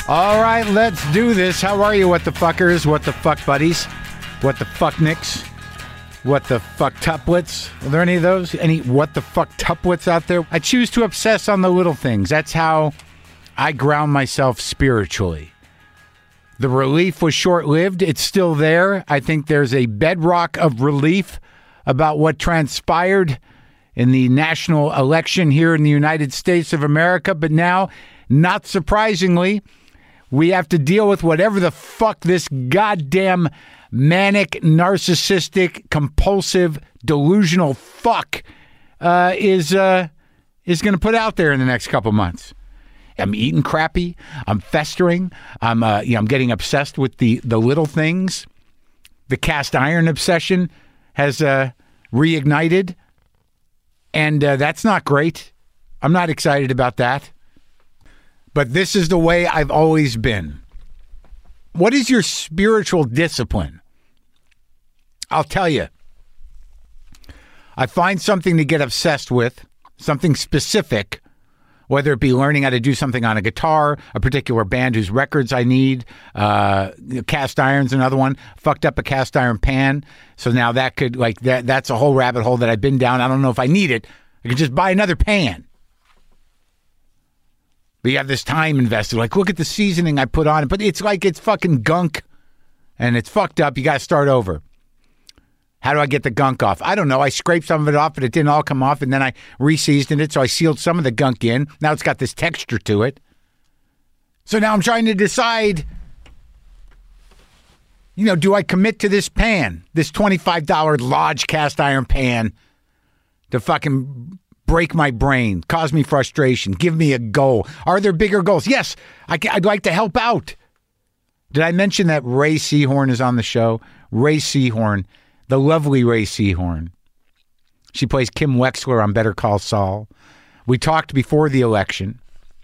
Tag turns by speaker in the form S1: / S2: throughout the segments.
S1: All right, let's do this. How are you, what the fuckers? What the fuck buddies? What the fuck nicks? What the fuck tuplets? Are there any of those? Any what the fuck tuplets out there? I choose to obsess on the little things. That's how I ground myself spiritually. The relief was short-lived. It's still there. I think there's a bedrock of relief about what transpired in the national election here in the United States of America. But now, not surprisingly, we have to deal with whatever the fuck this goddamn manic, narcissistic, compulsive, delusional fuck is going to put out there in the next couple months. I'm eating crappy. I'm festering. I'm getting obsessed with the little things. The cast iron obsession has reignited, and that's not great. I'm not excited about that. But this is the way I've always been. What is your spiritual discipline? I'll tell you. I find something to get obsessed with, something specific, whether it be learning how to do something on a guitar, a particular band whose records I need, cast iron's another one, fucked up a cast iron pan. So now that could, that's a whole rabbit hole that I've been down. I don't know if I need it. I could just buy another pan. But you have this time invested. Like, look at the seasoning I put on it. But it's like it's fucking gunk. And it's fucked up. You got to start over. How do I get the gunk off? I don't know. I scraped some of it off, but it didn't all come off. And then I re-seasoned it, so I sealed some of the gunk in. Now it's got this texture to it. So now I'm trying to decide, do I commit to this pan, this $25 Lodge cast iron pan, to fucking break my brain, cause me frustration, give me a goal? Are there bigger goals? Yes, I'd like to help out. Did I mention that Ray Seahorn is on the show? Ray Seahorn, the lovely Ray Seahorn. She plays Kim Wexler on Better Call Saul. We talked before the election.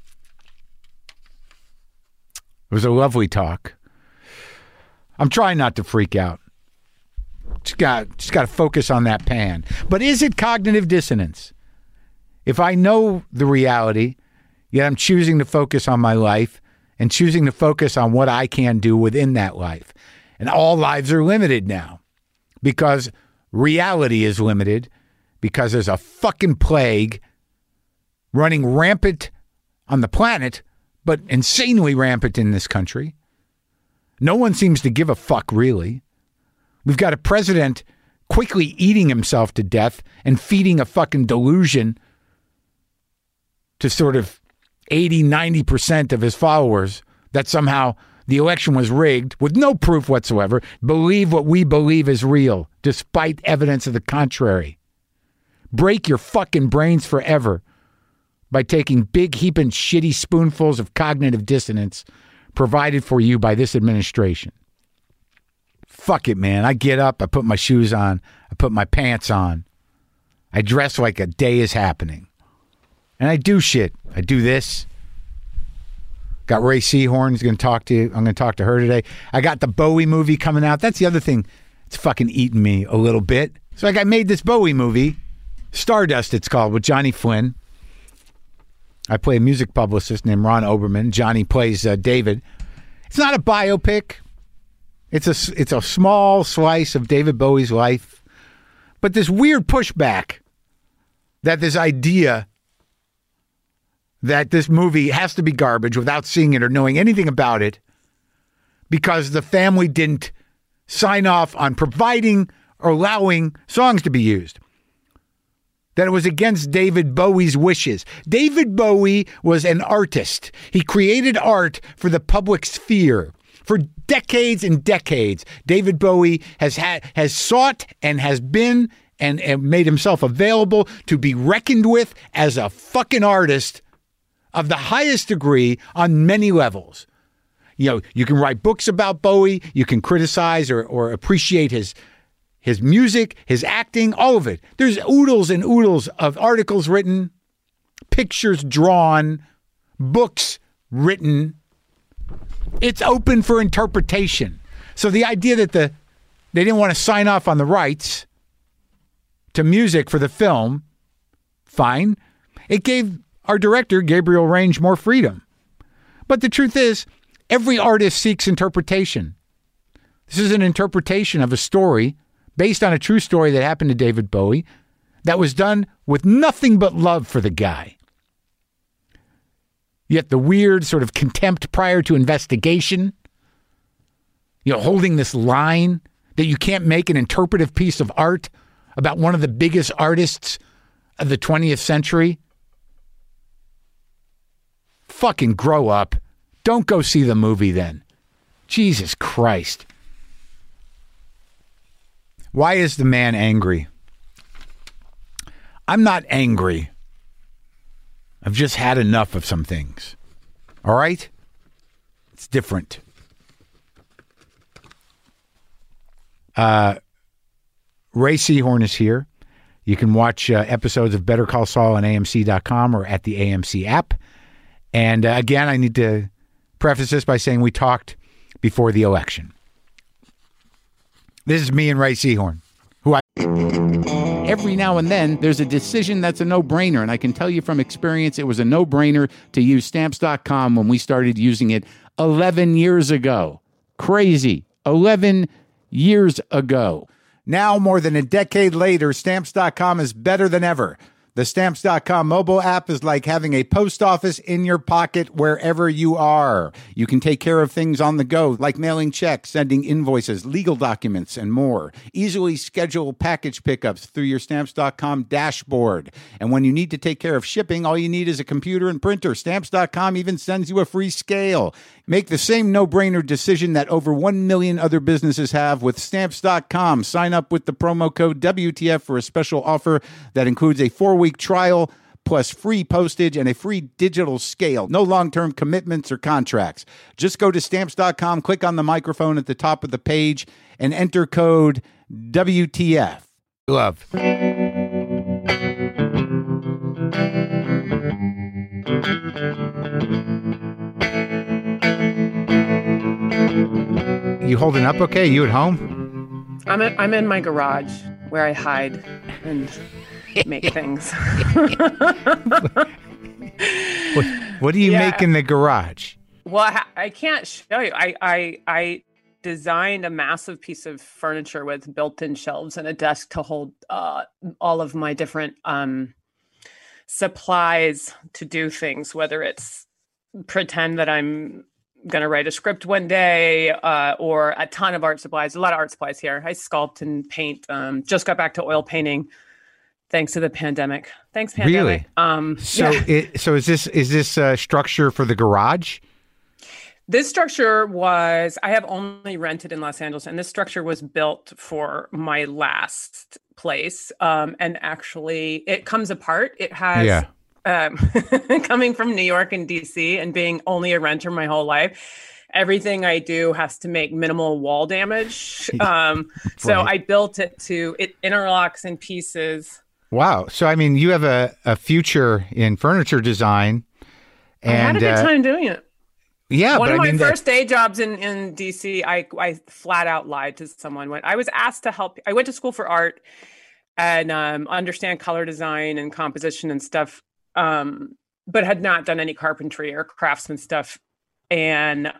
S1: It was a lovely talk. I'm trying not to freak out. Just got to focus on that pan. But is it cognitive dissonance? If I know the reality, yet I'm choosing to focus on my life and choosing to focus on what I can do within that life. And all lives are limited now because reality is limited, because there's a fucking plague running rampant on the planet, but insanely rampant in this country. No one seems to give a fuck, really. We've got a president quickly eating himself to death and feeding a fucking delusion to sort of 80, 90% of his followers that somehow the election was rigged with no proof whatsoever, believe what we believe is real, despite evidence of the contrary. Break your fucking brains forever by taking big heaping shitty spoonfuls of cognitive dissonance provided for you by this administration. Fuck it, man. I get up, I put my shoes on, I put my pants on. I dress like a day is happening. And I do shit. I do this. Got Ray Seahorn. He's going to talk to you. I'm going to talk to her today. I got the Bowie movie coming out. That's the other thing. It's fucking eating me a little bit. So I made this Bowie movie. Stardust, it's called, with Johnny Flynn. I play a music publicist named Ron Oberman. Johnny plays David. It's not a biopic. It's a small slice of David Bowie's life. But this weird pushback that this idea that this movie has to be garbage without seeing it or knowing anything about it because the family didn't sign off on providing or allowing songs to be used. That it was against David Bowie's wishes. David Bowie was an artist. He created art for the public sphere. For decades and decades, David Bowie has sought and has been and made himself available to be reckoned with as a fucking artist of the highest degree on many levels. You can write books about Bowie, you can criticize or appreciate his music, his acting, all of it. There's oodles and oodles of articles written, pictures drawn, books written. It's open for interpretation. So the idea that they didn't want to sign off on the rights to music for the film, fine. It gave our director, Gabriel Range, more freedom. But the truth is, Every artist seeks interpretation. This is an interpretation of a story based on a true story that happened to David Bowie that was done with nothing but love for the guy. Yet the weird sort of contempt prior to investigation, holding this line that you can't make an interpretive piece of art about one of the biggest artists of the 20th century. Fucking grow up. Don't go see the movie then. Jesus Christ. Why is the man angry? I'm not angry. I've just had enough of some things. All right? It's different. Ray Seahorn is here. You can watch episodes of Better Call Saul on AMC.com or at the AMC app. And again, I need to preface this by saying we talked before the election. This is me and Ray Seahorn, who every now and then there's a decision that's a no-brainer. And I can tell you from experience, it was a no-brainer to use Stamps.com when we started using it 11 years ago. Crazy. 11 years ago. Now, more than a decade later, Stamps.com is better than ever. The Stamps.com mobile app is like having a post office in your pocket wherever you are. You can take care of things on the go, like mailing checks, sending invoices, legal documents, and more. Easily schedule package pickups through your Stamps.com dashboard. And when you need to take care of shipping, all you need is a computer and printer. Stamps.com even sends you a free scale. Make the same no-brainer decision that over 1 million other businesses have with Stamps.com. Sign up with the promo code WTF for a special offer that includes a 4-week trial plus free postage and a free digital scale. No long-term commitments or contracts. Just go to Stamps.com, click on the microphone at the top of the page, and enter code WTF. Love. You holding up okay? You at home?
S2: I'm in my garage where I hide and make things.
S1: What do you make in the garage?
S2: Well, I can't show you. I designed a massive piece of furniture with built-in shelves and a desk to hold all of my different supplies to do things, whether it's pretend that I'm going to write a script one day or a ton of art supplies, a lot of art supplies here. I sculpt and paint. Just got back to oil painting thanks to the pandemic. Thanks, pandemic.
S1: Really? So is this structure for the garage?
S2: This structure I have only rented in Los Angeles, and this structure was built for my last place. And actually it comes apart. It has, coming from New York and DC and being only a renter my whole life, everything I do has to make minimal wall damage. So I built it interlocks in pieces.
S1: Wow. So, I mean, you have a future in furniture design. And
S2: I had a good time doing it.
S1: Yeah.
S2: One of my first day jobs in DC, I flat out lied to someone when I was asked to help. I went to school for art and understand color design and composition and stuff, but had not done any carpentry or craftsman stuff. And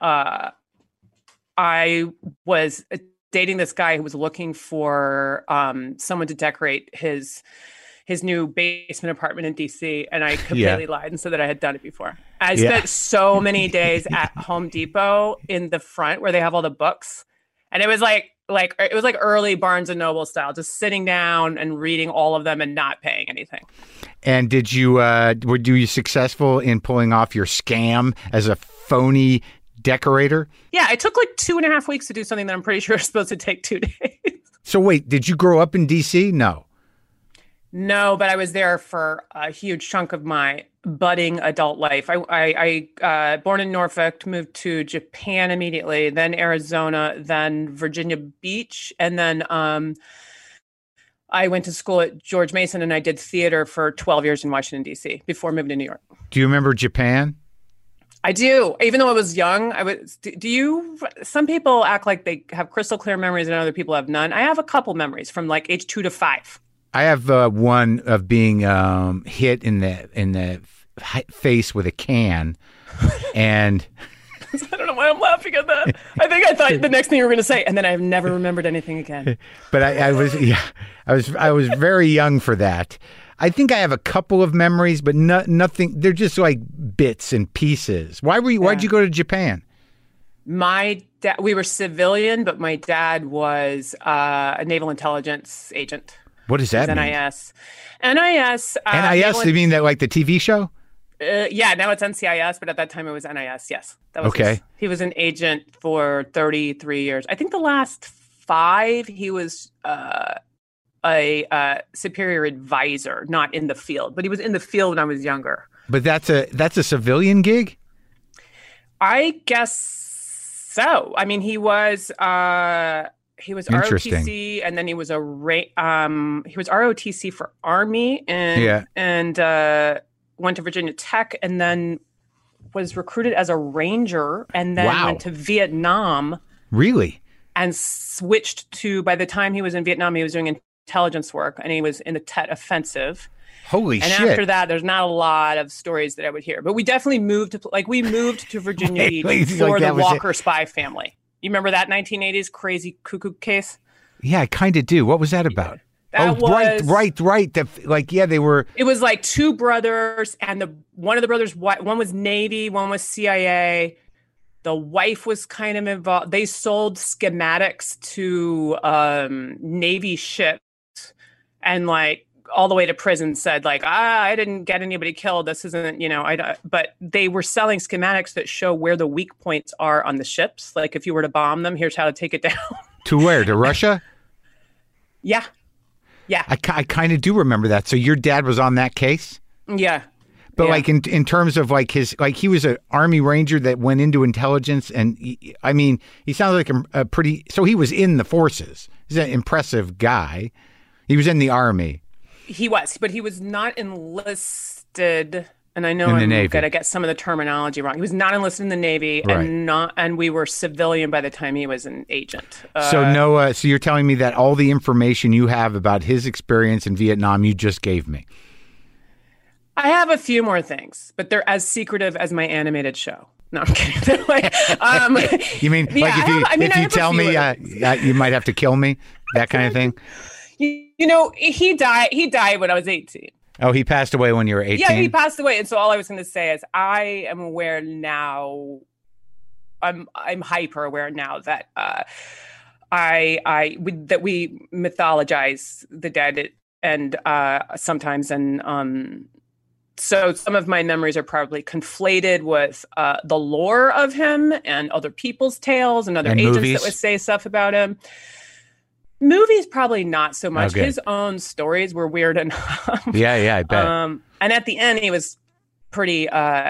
S2: I was dating this guy who was looking for someone to decorate his new basement apartment in DC, and I completely lied and said that I had done it before. I spent so many days at Home Depot in the front where they have all the books, and it was like early Barnes and Noble style, just sitting down and reading all of them and not paying anything.
S1: And did you were you successful in pulling off your scam as a phony decorator?
S2: Yeah, it took like 2.5 weeks to do something that I'm pretty sure is supposed to take 2 days.
S1: So wait, did you grow up in DC?
S2: No, but I was there for a huge chunk of my budding adult life. I born in Norfolk, moved to Japan immediately, then Arizona, then Virginia Beach, and then I went to school at George Mason, and I did theater for 12 years in Washington, D.C. before moving to New York.
S1: Do you remember Japan?
S2: I do. Even though I was young, some people act like they have crystal clear memories and other people have none. I have a couple memories from like age 2 to 5.
S1: I have one of being hit in the face with a can, and
S2: I don't know why I'm laughing at that. I thought the next thing you were going to say, and then I've never remembered anything again.
S1: But I was very young for that. I think I have a couple of memories, but nothing. They're just like bits and pieces. Why'd you go to Japan?
S2: My dad, we were civilian, but my dad was a naval intelligence agent.
S1: What does that mean?
S2: NIS. NIS.
S1: NIS, you mean that like the TV show?
S2: Yeah, now it's NCIS, but at that time it was NIS. Yes. That was
S1: okay.
S2: He was an agent for 33 years. I think the last 5, he was a superior advisor, not in the field, but he was in the field when I was younger.
S1: But that's a civilian gig?
S2: I guess so. I mean, he was ROTC, and then he was ROTC for Army, and went to Virginia Tech, and then was recruited as a Ranger, and then went to Vietnam.
S1: Really?
S2: And switched to. By the time he was in Vietnam, he was doing intelligence work, and he was in the Tet Offensive.
S1: Holy shit.
S2: And after that, there's not a lot of stories that I would hear. But we definitely moved to Virginia Beach for the Walker spy family. You remember that 1980s crazy cuckoo case?
S1: Yeah, I kind of do. What was that about? Right. They were.
S2: It was like 2 brothers, and one of the brothers, one was Navy, one was CIA. The wife was kind of involved. They sold schematics to Navy ships, and like all the way to prison said like, I didn't get anybody killed. This isn't, but they were selling schematics that show where the weak points are on the ships. Like if you were to bomb them, here's how to take it down.
S1: To where? To Russia?
S2: Yeah. Yeah.
S1: I kind of do remember that. So your dad was on that case?
S2: Yeah.
S1: But like in terms of like he was an Army Ranger that went into intelligence, and he sounds like a pretty, so he was in the forces. He's an impressive guy. He was in the Army. He
S2: was, but he was not enlisted. And I know I'm going to get some of the terminology wrong. He was not enlisted in the Navy, right. And we were civilian by the time he was an agent.
S1: So you're telling me that all the information you have about his experience in Vietnam, you just gave me.
S2: I have a few more things, but they're as secretive as my animated show. No, I'm kidding.
S1: You mean if you tell me, you might have to kill me, that kind of thing?
S2: He died when I was 18.
S1: Oh, he passed away when you were 18?
S2: Yeah, he passed away. And so all I was going to say is I am aware now, I'm hyper aware now that that we mythologize the dead and sometimes, and so some of my memories are probably conflated with the lore of him and other people's tales and other agents that would say stuff about him. Movies, probably not so much. Okay. His own stories were weird enough.
S1: Yeah, I bet.
S2: And at the end, he was pretty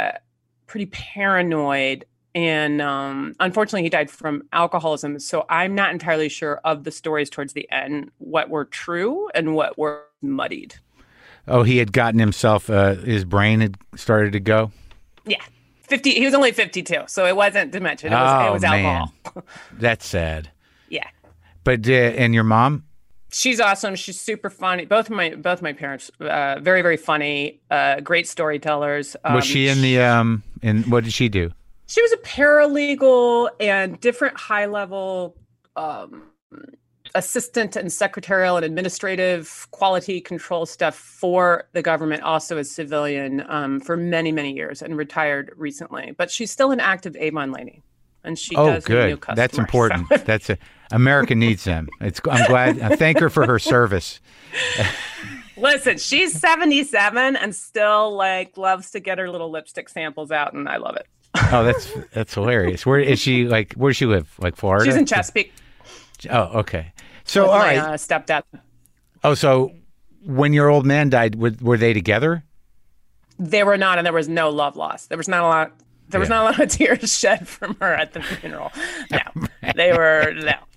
S2: paranoid. And unfortunately, he died from alcoholism. So I'm not entirely sure of the stories towards the end, what were true and what were muddied.
S1: Oh, he had gotten himself, his brain had started to go?
S2: Yeah. He was only 52, so it wasn't dementia. It was alcohol.
S1: That's sad.
S2: Yeah.
S1: But and your mom?
S2: She's awesome. She's super funny. Both my parents, very, very funny, great storytellers.
S1: Was she in the and what did she do?
S2: She was a paralegal and different high level assistant and secretarial and administrative quality control stuff for the government, also as civilian for many, many years, and retired recently. But she's still an active Avon lady. And she does new customers.
S1: That's important. So. America needs them. I'm glad. I thank her for her service.
S2: Listen, she's 77 and still loves to get her little lipstick samples out, and I love it.
S1: Oh, that's hilarious. Where is she? Where does she live? Like Florida?
S2: She's in Chesapeake.
S1: Oh, okay. So
S2: with
S1: all
S2: my,
S1: right.
S2: Stepdad.
S1: Oh, so when your old man died, were they together?
S2: They were not, and there was no love lost. There was not a lot. There was not a lot of tears shed from her at the funeral. No, they were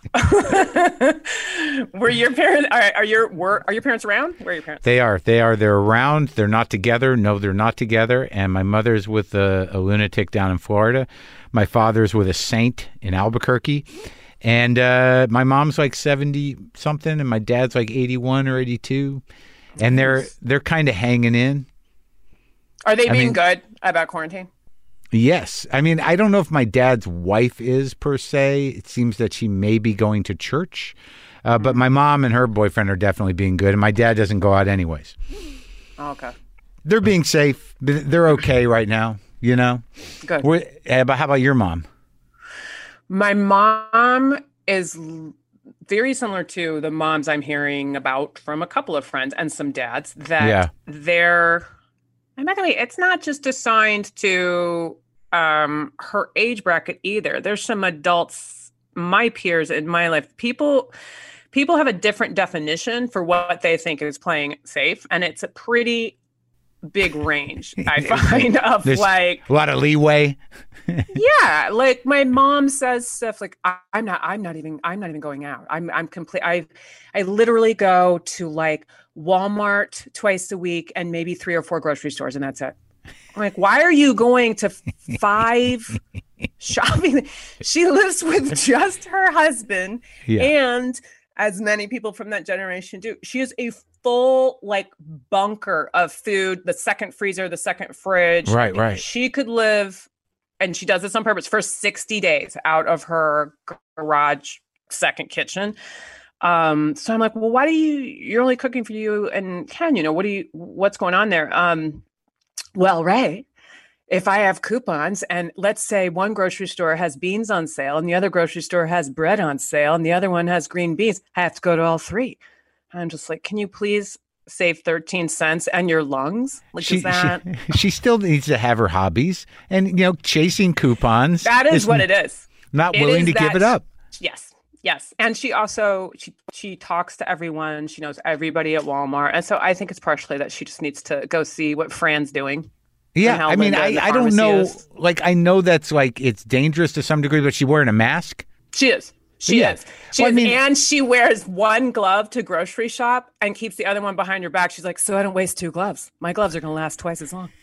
S2: no. Were your parents? Are your parents around? Where are your parents?
S1: They are. They're around. They're not together. No, they're not together. And my mother's with a lunatic down in Florida. My father's with a saint in Albuquerque. And my mom's like 70 something, and my dad's like 81 or 82. And they're kind of hanging in.
S2: Are they being good about quarantine?
S1: Yes. I mean, I don't know if my dad's wife is per se. It seems that she may be going to church. But my mom and her boyfriend are definitely being good. And my dad doesn't go out anyways.
S2: Okay.
S1: They're being safe. They're okay right now, you know?
S2: Good.
S1: But how about your mom?
S2: My mom is very similar to the moms I'm hearing about from a couple of friends and some dads that it's not just assigned to her age bracket either. There's some adults, my peers in my life, people have a different definition for what they think is playing safe. And it's a pretty big range, I find, of
S1: There's
S2: like
S1: a lot of leeway.
S2: yeah, like my mom says stuff like I'm not even going out. I'm complete. I literally go to like Walmart twice a week and maybe 3 or 4 grocery stores, and that's it. I'm like, why are you going to 5 shopping? She lives with just her husband, and as many people from that generation do, she is a full like bunker of food, the second freezer, the second fridge.
S1: Right.
S2: She could live, and she does this on purpose, for 60 days out of her garage second kitchen. So I'm like, well, why you're only cooking for you and Ken, what's going on there? Well, Ray, if I have coupons and let's say one grocery store has beans on sale and the other grocery store has bread on sale and the other one has green beans, I have to go to all 3. I'm just like, can you please save 13 cents and your lungs? Like,
S1: she still needs to have her hobbies, and chasing coupons.
S2: That is what it is.
S1: Not willing to give it up.
S2: Yes. And she also she talks to everyone. She knows everybody at Walmart, and so I think it's partially that she just needs to go see what Fran's doing.
S1: Yeah, I mean, I don't know. Like, I know that's like it's dangerous to some degree, but she wearing a mask.
S2: She is. She is. And she wears one glove to grocery shop and keeps the other one behind her back. She's like, so I don't waste 2 gloves. My gloves are going to last twice as long.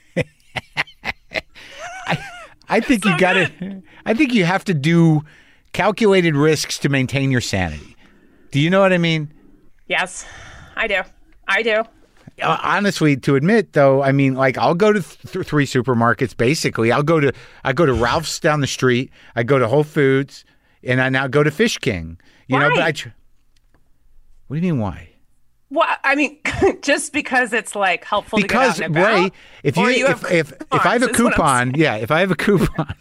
S1: I think you got to. I think you have to do calculated risks to maintain your sanity. Do you know what I mean?
S2: Yes, I do.
S1: Honestly, to admit though, I mean, like I'll go to 3 supermarkets. Basically, I go to Ralph's down the street. I go to Whole Foods. And I now go to Fish King,
S2: why?
S1: But what do you mean why?
S2: Well, I mean, just because it's like helpful to get out and about?
S1: Ray, if I have a coupon, if I have a coupon.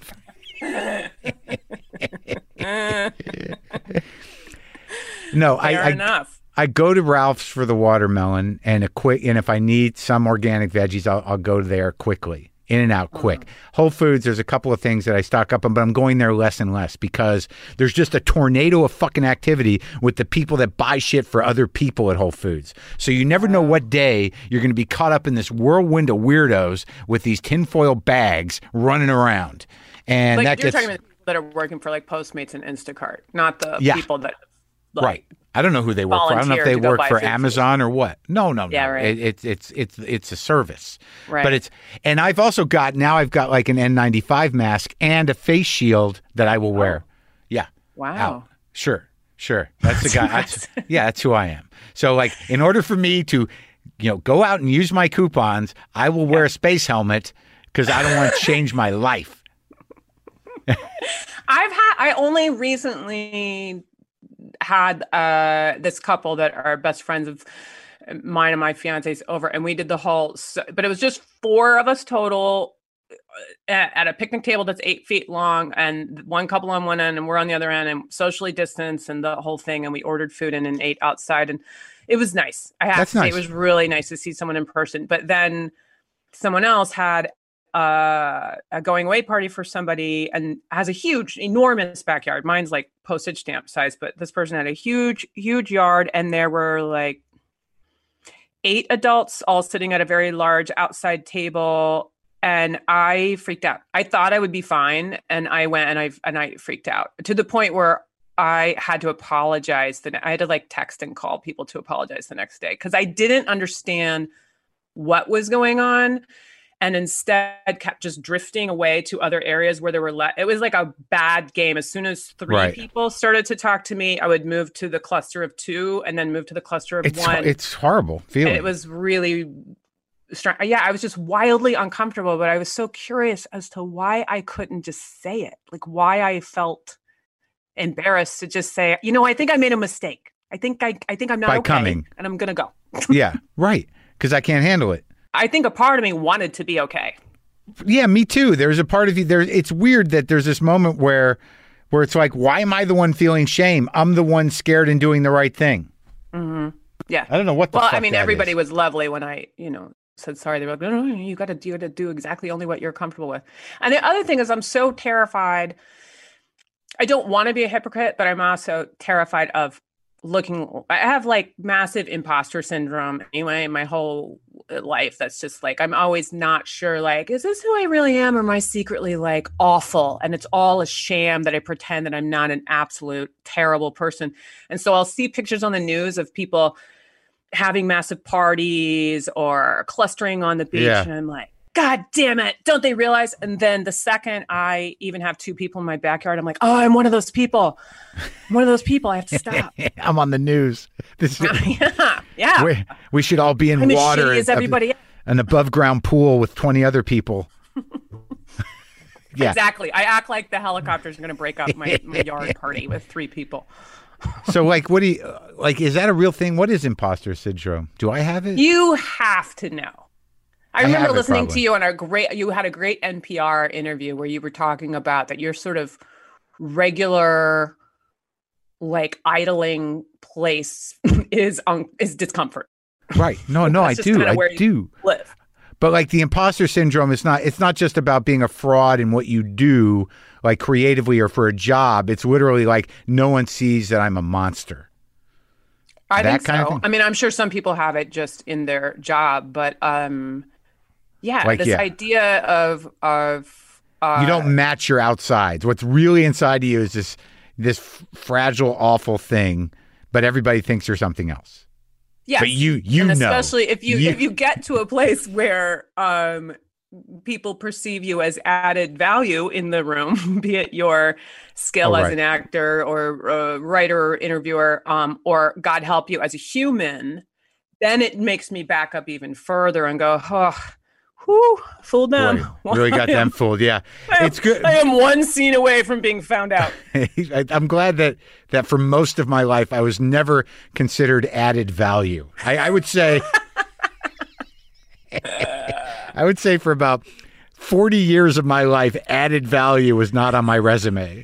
S1: No, I go to Ralph's for the watermelon and if I need some organic veggies, I'll go there quickly. In and out quick. Whole Foods, there's a couple of things that I stock up on, but I'm going there less and less because there's just a tornado of fucking activity with the people that buy shit for other people at Whole Foods. So you never know what day you're going to be caught up in this whirlwind of weirdos with these tinfoil bags running around. And
S2: like,
S1: that
S2: you're talking about people that are working for like Postmates and Instacart, not the people that
S1: right. I don't know who they work for. I don't know if they work for Amazon or what. No.
S2: Yeah, right.
S1: It's a service.
S2: Right.
S1: But and I've also got like an N95 mask and a face shield that I will wear. Yeah.
S2: Wow.
S1: Out. Sure. That's the guy. That's who I am. So like in order for me to, go out and use my coupons, I will wear a space helmet because I don't want to change my life.
S2: I only recently had this couple that are best friends of mine and my fiance's over, and we did the whole but it was just 4 of us total at a picnic table that's 8 feet long, and one couple on one end and we're on the other end, and socially distanced and the whole thing, and we ordered food and ate outside, and it was nice. I have to say, it was really nice to see someone in person. But then someone else had a going away party for somebody and has a enormous backyard. Mine's like postage stamp size, but this person had a huge yard, and there were like 8 adults all sitting at a very large outside table, and I freaked out. I thought I would be fine, and I went and I freaked out to the point where I had to apologize. I had to like text and call people to apologize the next day because I didn't understand what was going on. And instead kept just drifting away to other areas where there were it was like a bad game. As soon as 3 people started to talk to me, I would move to the cluster of 2 and then move to the cluster of 1.
S1: It's horrible feeling.
S2: And it was really yeah, I was just wildly uncomfortable, but I was so curious as to why I couldn't just say it, like why I felt embarrassed to just say, I think I made a mistake. I think I'm not
S1: By
S2: okay,
S1: coming.
S2: and I'm gonna go.
S1: Yeah, right. Because I can't handle it.
S2: I think a part of me wanted to be okay.
S1: Yeah, me too. There's a part of you there. It's weird that there's this moment where it's like, why am I the one feeling shame? I'm the one scared and doing the right thing.
S2: Mm-hmm. Yeah.
S1: I don't know what the fuck
S2: I mean,
S1: that
S2: everybody
S1: is.
S2: was lovely when I, said sorry. They were like, no, you got to do exactly only what you're comfortable with. And the other thing is I'm so terrified. I don't want to be a hypocrite, but I'm also terrified of I have like massive imposter syndrome anyway, my whole life. That's just like, I'm always not sure, like, is this who I really am? Or am I secretly like awful? And it's all a sham that I pretend that I'm not an absolute terrible person. And so I'll see pictures on the news of people having massive parties or clustering on the beach.
S1: Yeah.
S2: And I'm like, God damn it. Don't they realize? And then the second I even have two people in my backyard, I'm like, oh, I'm one of those people. I'm one of those people. I have to stop.
S1: I'm on the news.
S2: Yeah.
S1: We should all be in
S2: I'm
S1: water.
S2: as shitty as everybody else.
S1: An above ground pool with 20 other people. Yeah.
S2: Exactly. I act like the helicopters are going to break up my yard party with 3 people.
S1: So like, what do you, like, is that a real thing? What is imposter syndrome? Do I have it?
S2: You have to know. I remember listening
S1: probably.
S2: to you you had a great NPR interview where you were talking about that your sort of regular, like, idling place is discomfort.
S1: Right. No, I do. I do.
S2: Live.
S1: But like the imposter syndrome it's not just about being a fraud in what you do, like creatively or for a job. It's literally like no one sees that I'm a monster.
S2: I
S1: that
S2: think
S1: kind
S2: so.
S1: of thing?
S2: I mean, I'm sure some people have it just in their job, but yeah,
S1: Like,
S2: this
S1: yeah.
S2: idea of
S1: You don't match your outsides. What's really inside of you is this fragile, awful thing, but everybody thinks you're something else.
S2: yes.
S1: But you
S2: and
S1: know.
S2: especially if you get to a place where people perceive you as added value in the room, be it your skill as
S1: right.
S2: an actor or writer or interviewer, or God help you as a human, then it makes me back up even further and go, oh, whew, fooled them.
S1: Boy, really got them fooled. Yeah, it's good.
S2: I am one scene away from being found out.
S1: I'm glad that for most of my life, I was never considered added value. I would say, for about 40 years of my life, added value was not on my resume.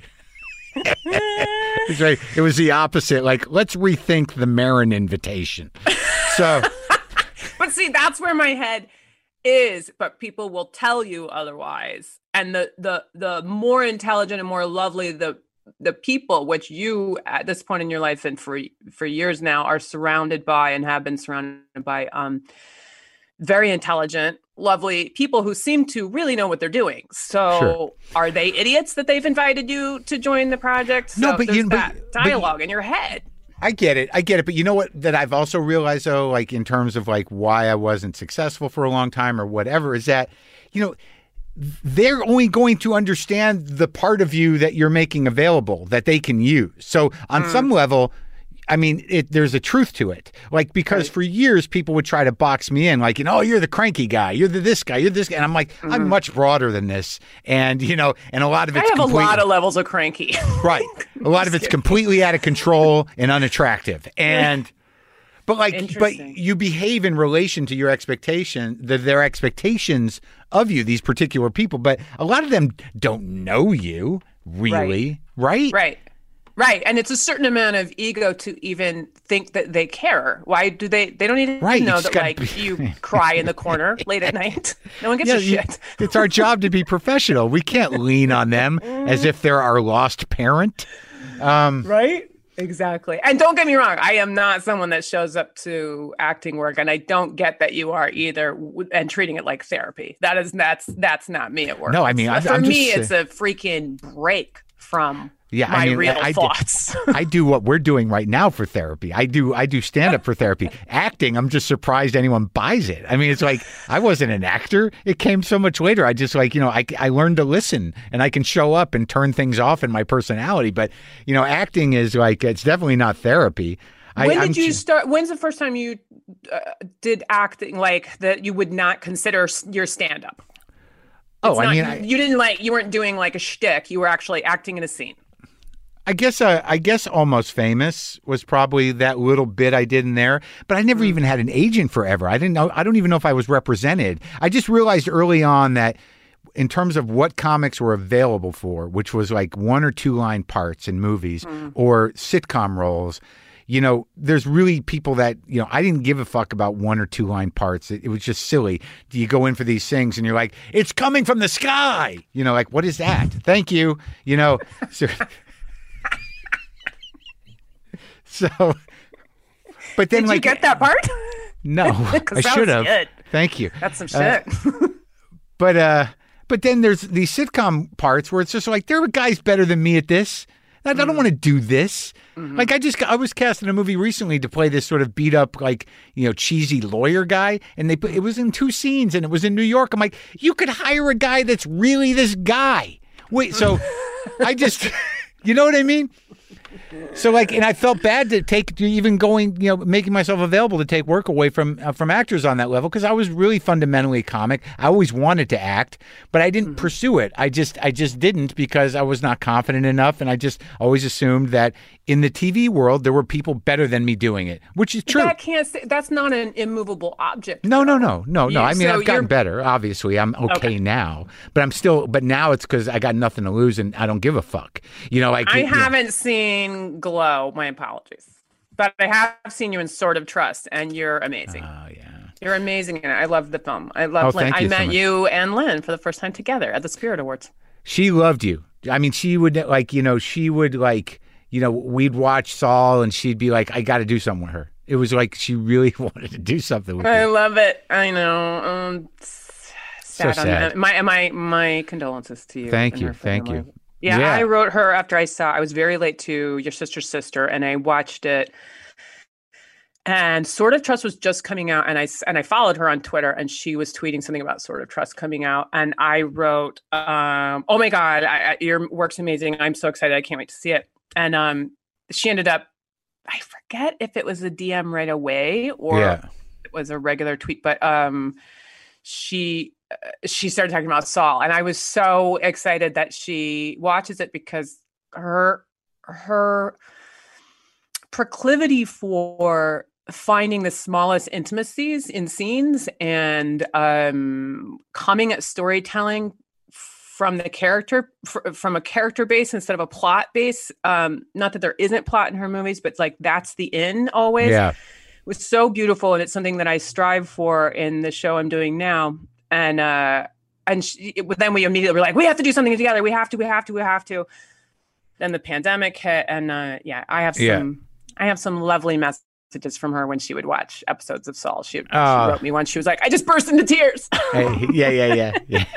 S1: It was the opposite. Like, let's rethink the Marin invitation. So,
S2: but see, that's where my head is, but people will tell you otherwise. And the more intelligent and more lovely the people, which you at this point in your life and for years now are surrounded by and have been surrounded by very intelligent, lovely people who seem to really know what they're doing. So
S1: Sure.
S2: Are they idiots that they've invited you to join the project? So
S1: No, but
S2: there's
S1: you- but-
S2: that dialogue in your head.
S1: I get it. But you know what that I've also realized, though, like in terms of like why I wasn't successful for a long time or whatever, is that, they're only going to understand the part of you that you're making available that they can use. So on some level, I mean, there's a truth to it. Like, because for years people would try to box me in, like, you're the cranky guy, you're this guy, you're this guy. And I'm like, I'm much broader than this. And, and a lot of it's
S2: I have a lot of levels of cranky.
S1: Right. A lot of it's completely out of control and unattractive. And but you behave in relation to your expectation, their expectations of you, these particular people. But a lot of them don't know you, really. Right?
S2: Right. And it's a certain amount of ego to even think that they care. Why do they don't even know that, like, you cry in the corner late at night. No one gives a shit.
S1: It's our job to be professional. We can't lean on them as if they're our lost parent.
S2: Right? Exactly. And don't get me wrong, I am not someone that shows up to acting work, and I don't get that you are either, and treating it like therapy. That's not me at work.
S1: No, I mean,
S2: for me, it's a freaking break from my real thoughts.
S1: I do what we're doing right now for therapy. I do stand up for therapy. Acting, I'm just surprised anyone buys it. I mean, it's like, I wasn't an actor. It came so much later. I just I learned to listen, and I can show up and turn things off in my personality. But, acting is like, it's definitely not therapy.
S2: When did you start? When's the first time you did acting like that you would not consider your stand-up?
S1: Oh, I mean,
S2: you weren't doing like a shtick. You were actually acting in a scene.
S1: I guess Almost Famous was probably that little bit I did in there, but I never even had an agent forever. I don't even know if I was represented. I just realized early on that in terms of what comics were available for, which was like 1 or 2 line parts in movies or sitcom roles, there's really people that, I didn't give a fuck about 1 or 2 line parts. It was just silly. You go in for these things and you're like, it's coming from the sky. Like, what is that? Thank you. So, but then
S2: did you get that part?
S1: No, I should have.
S2: Good.
S1: Thank you.
S2: That's some shit.
S1: But then there's these sitcom parts where it's just like, there are guys better than me at this. I don't want to do this. Like I was cast in a movie recently to play this sort of beat up, like, cheesy lawyer guy. And it was in 2 scenes and it was in New York. I'm like, you could hire a guy that's really this guy. Wait, so I just, you know what I mean? So like, and I felt bad making myself available to take work away from actors on that level, because I was really fundamentally a comic. I always wanted to act, but I didn't pursue it. I just didn't, because I was not confident enough, and I just always assumed that in the TV world there were people better than me doing it, which is true.
S2: That's not an immovable object.
S1: No. I mean, I've gotten better. Obviously, I'm okay now, but now it's because I got nothing to lose and I don't give a fuck.
S2: I haven't seen Glow. My apologies, but I have seen you in Sword of Trust, and you're amazing. Oh yeah, you're amazing, and I love the film. I love Lynn. I met you and Lynn for the first time together at the Spirit Awards.
S1: She loved you. I mean, she would we'd watch Saul, and she'd be like, I got to do something with her. It was like she really wanted to do something with me.
S2: I love it. I know.
S1: So sad.
S2: My condolences to you.
S1: Thank you.
S2: Yeah, I wrote her after I was very late to Your Sister's Sister, and I watched it. And Sword of Trust was just coming out, and I followed her on Twitter, and she was tweeting something about Sword of Trust coming out, and I wrote, "Oh my God, your work's amazing! I'm so excited! I can't wait to see it." And she ended up, I forget if it was a DM right away or it was a regular tweet, but she started talking about Saul, and I was so excited that she watches it, because her proclivity for finding the smallest intimacies in scenes and coming at storytelling from the character, from a character base instead of a plot base. Not that there isn't plot in her movies, but like that's the in always. Yeah. It was so beautiful, and it's something that I strive for in the show I'm doing now. And then we immediately were like, we have to do something together. We have to. Then the pandemic hit, and I have some lovely messages from her when she would watch episodes of Saul. She wrote me once. She was like, I just burst into tears.
S1: Yeah.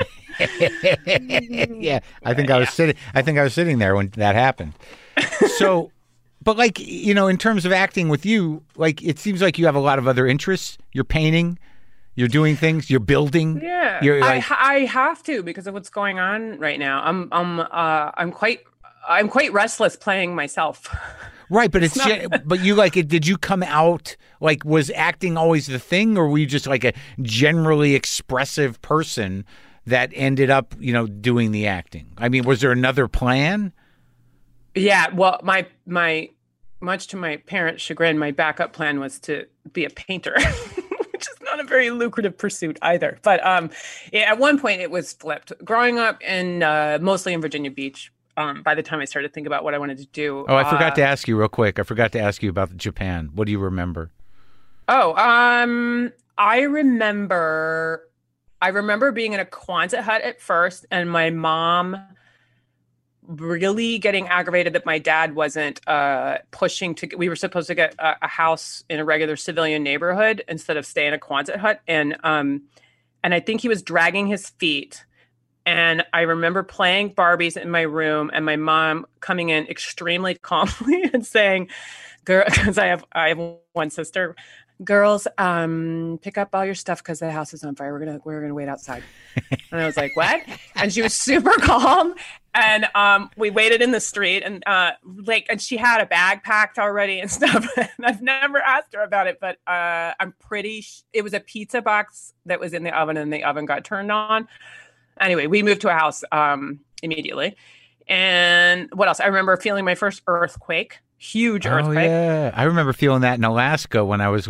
S1: Yeah. I think I was sitting there when that happened. So, but like, in terms of acting with you, like, it seems like you have a lot of other interests. You're painting. You're doing things. You're building.
S2: Yeah, I have to, because of what's going on right now. I'm quite restless playing myself.
S1: Right, but but you did you come out, like, was acting always the thing, or were you just like a generally expressive person that ended up, doing the acting? I mean, was there another plan?
S2: Yeah, well, my much to my parents' chagrin, my backup plan was to be a painter. Which is not a very lucrative pursuit either. But at one point it was flipped. Growing up mostly in Virginia Beach, by the time I started to think about what I wanted to do.
S1: Oh, I forgot to ask you real quick. I forgot to ask you about Japan. What do you remember?
S2: Oh, I remember being in a Quonset hut at first, and my mom really getting aggravated that my dad wasn't pushing to. We were supposed to get a house in a regular civilian neighborhood instead of stay in a Quonset hut, and I think he was dragging his feet. And I remember playing Barbies in my room, and my mom coming in extremely calmly and saying, "Girl," because I have one sister, girls, pick up all your stuff because the house is on fire. We're gonna wait outside. And I was like, what? And she was super calm. And we waited in the street, and and she had a bag packed already and stuff. And I've never asked her about it, but I'm pretty. It was a pizza box that was in the oven, and the oven got turned on. Anyway, we moved to a house immediately. And what else? I remember feeling my first earthquake, huge earthquake.
S1: Oh, yeah. I remember feeling that in Alaska when I was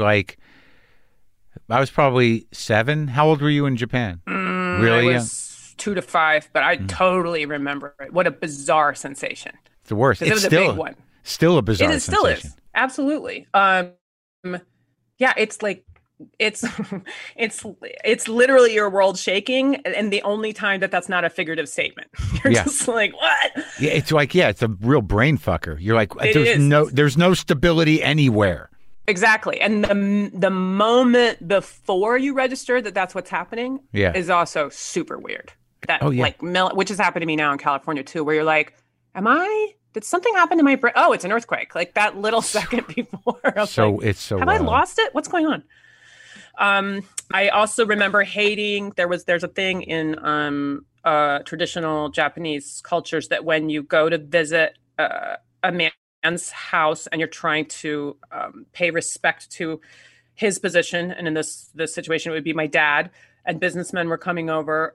S1: probably 7. How old were you in Japan? Really?
S2: I was 2 to 5, but I totally remember it. What a bizarre sensation.
S1: It's the worst.
S2: It was a big one.
S1: Still a bizarre sensation.
S2: Still is. Absolutely. Yeah, it's like, it's literally your world shaking, and the only time that's not a figurative statement. You're just like, what? Yeah,
S1: it's a real brain fucker. You're like, there's no stability anywhere.
S2: Exactly. And the moment before you register that's what's happening is also super weird. Which has happened to me now in California too, where you're like, did something happen to my brain? Oh, it's an earthquake. Like that little second before. Have I lost it? What's going on? I also remember hating, there's a thing in traditional Japanese cultures that when you go to visit a man's house and you're trying to pay respect to his position, and in this situation it would be my dad, and businessmen were coming over,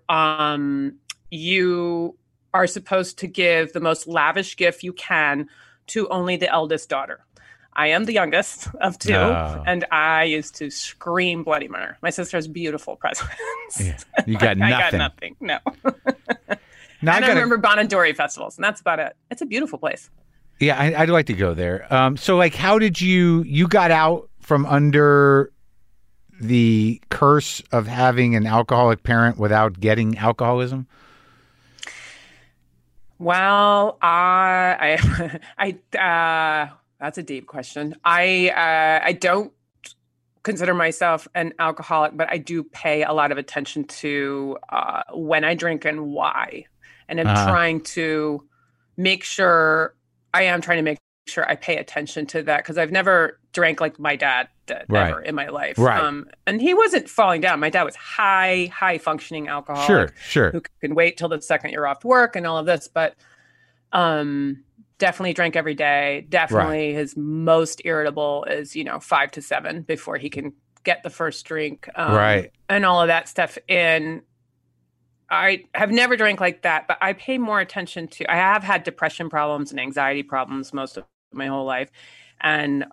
S2: you are supposed to give the most lavish gift you can to only the eldest daughter. I am the youngest of 2, and I used to scream bloody murder. My sister has beautiful presents.
S1: Yeah. You got nothing.
S2: I got nothing. No. I remember Bonadori festivals, and that's about it. It's a beautiful place.
S1: Yeah, I'd like to go there. So, how did you got out from under the curse of having an alcoholic parent without getting alcoholism?
S2: Well, that's a deep question. I don't consider myself an alcoholic, but I do pay a lot of attention to when I drink and why. And I'm trying to make sure I pay attention to that, because I've never drank like my dad did ever in my life.
S1: Right.
S2: And he wasn't falling down. My dad was high functioning alcoholic.
S1: Sure.
S2: Who can wait till the second you're off work and all of this. But definitely drank every day. Definitely his most irritable is, 5 to 7 before he can get the first drink. And all of that stuff. And I have never drank like that, but I pay more attention to, I have had depression problems and anxiety problems most of my whole life. And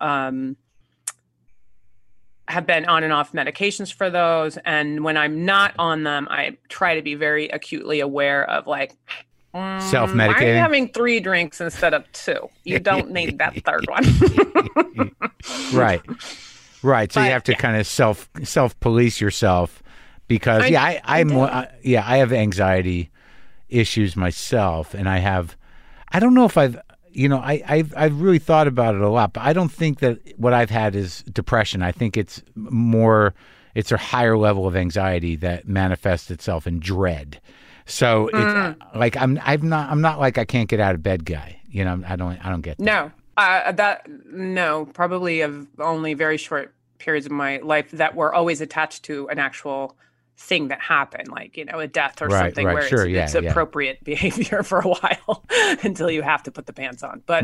S2: have been on and off medications for those. And when I'm not on them, I try to be very acutely aware of
S1: self-medicating.
S2: Why are you having 3 drinks instead of 2? You don't need that third one.
S1: Right. So you have to kind of self-police yourself, because I have anxiety issues myself, and I don't know if I've really thought about it a lot, but I don't think that what I've had is depression. I think it's a higher level of anxiety that manifests itself in dread. So it's like I'm not like I can't get out of bed guy. I don't get that.
S2: No, probably of only very short periods of my life that were always attached to an actual thing that happened, like a death or something where it's appropriate behavior for a while until you have to put the pants on. But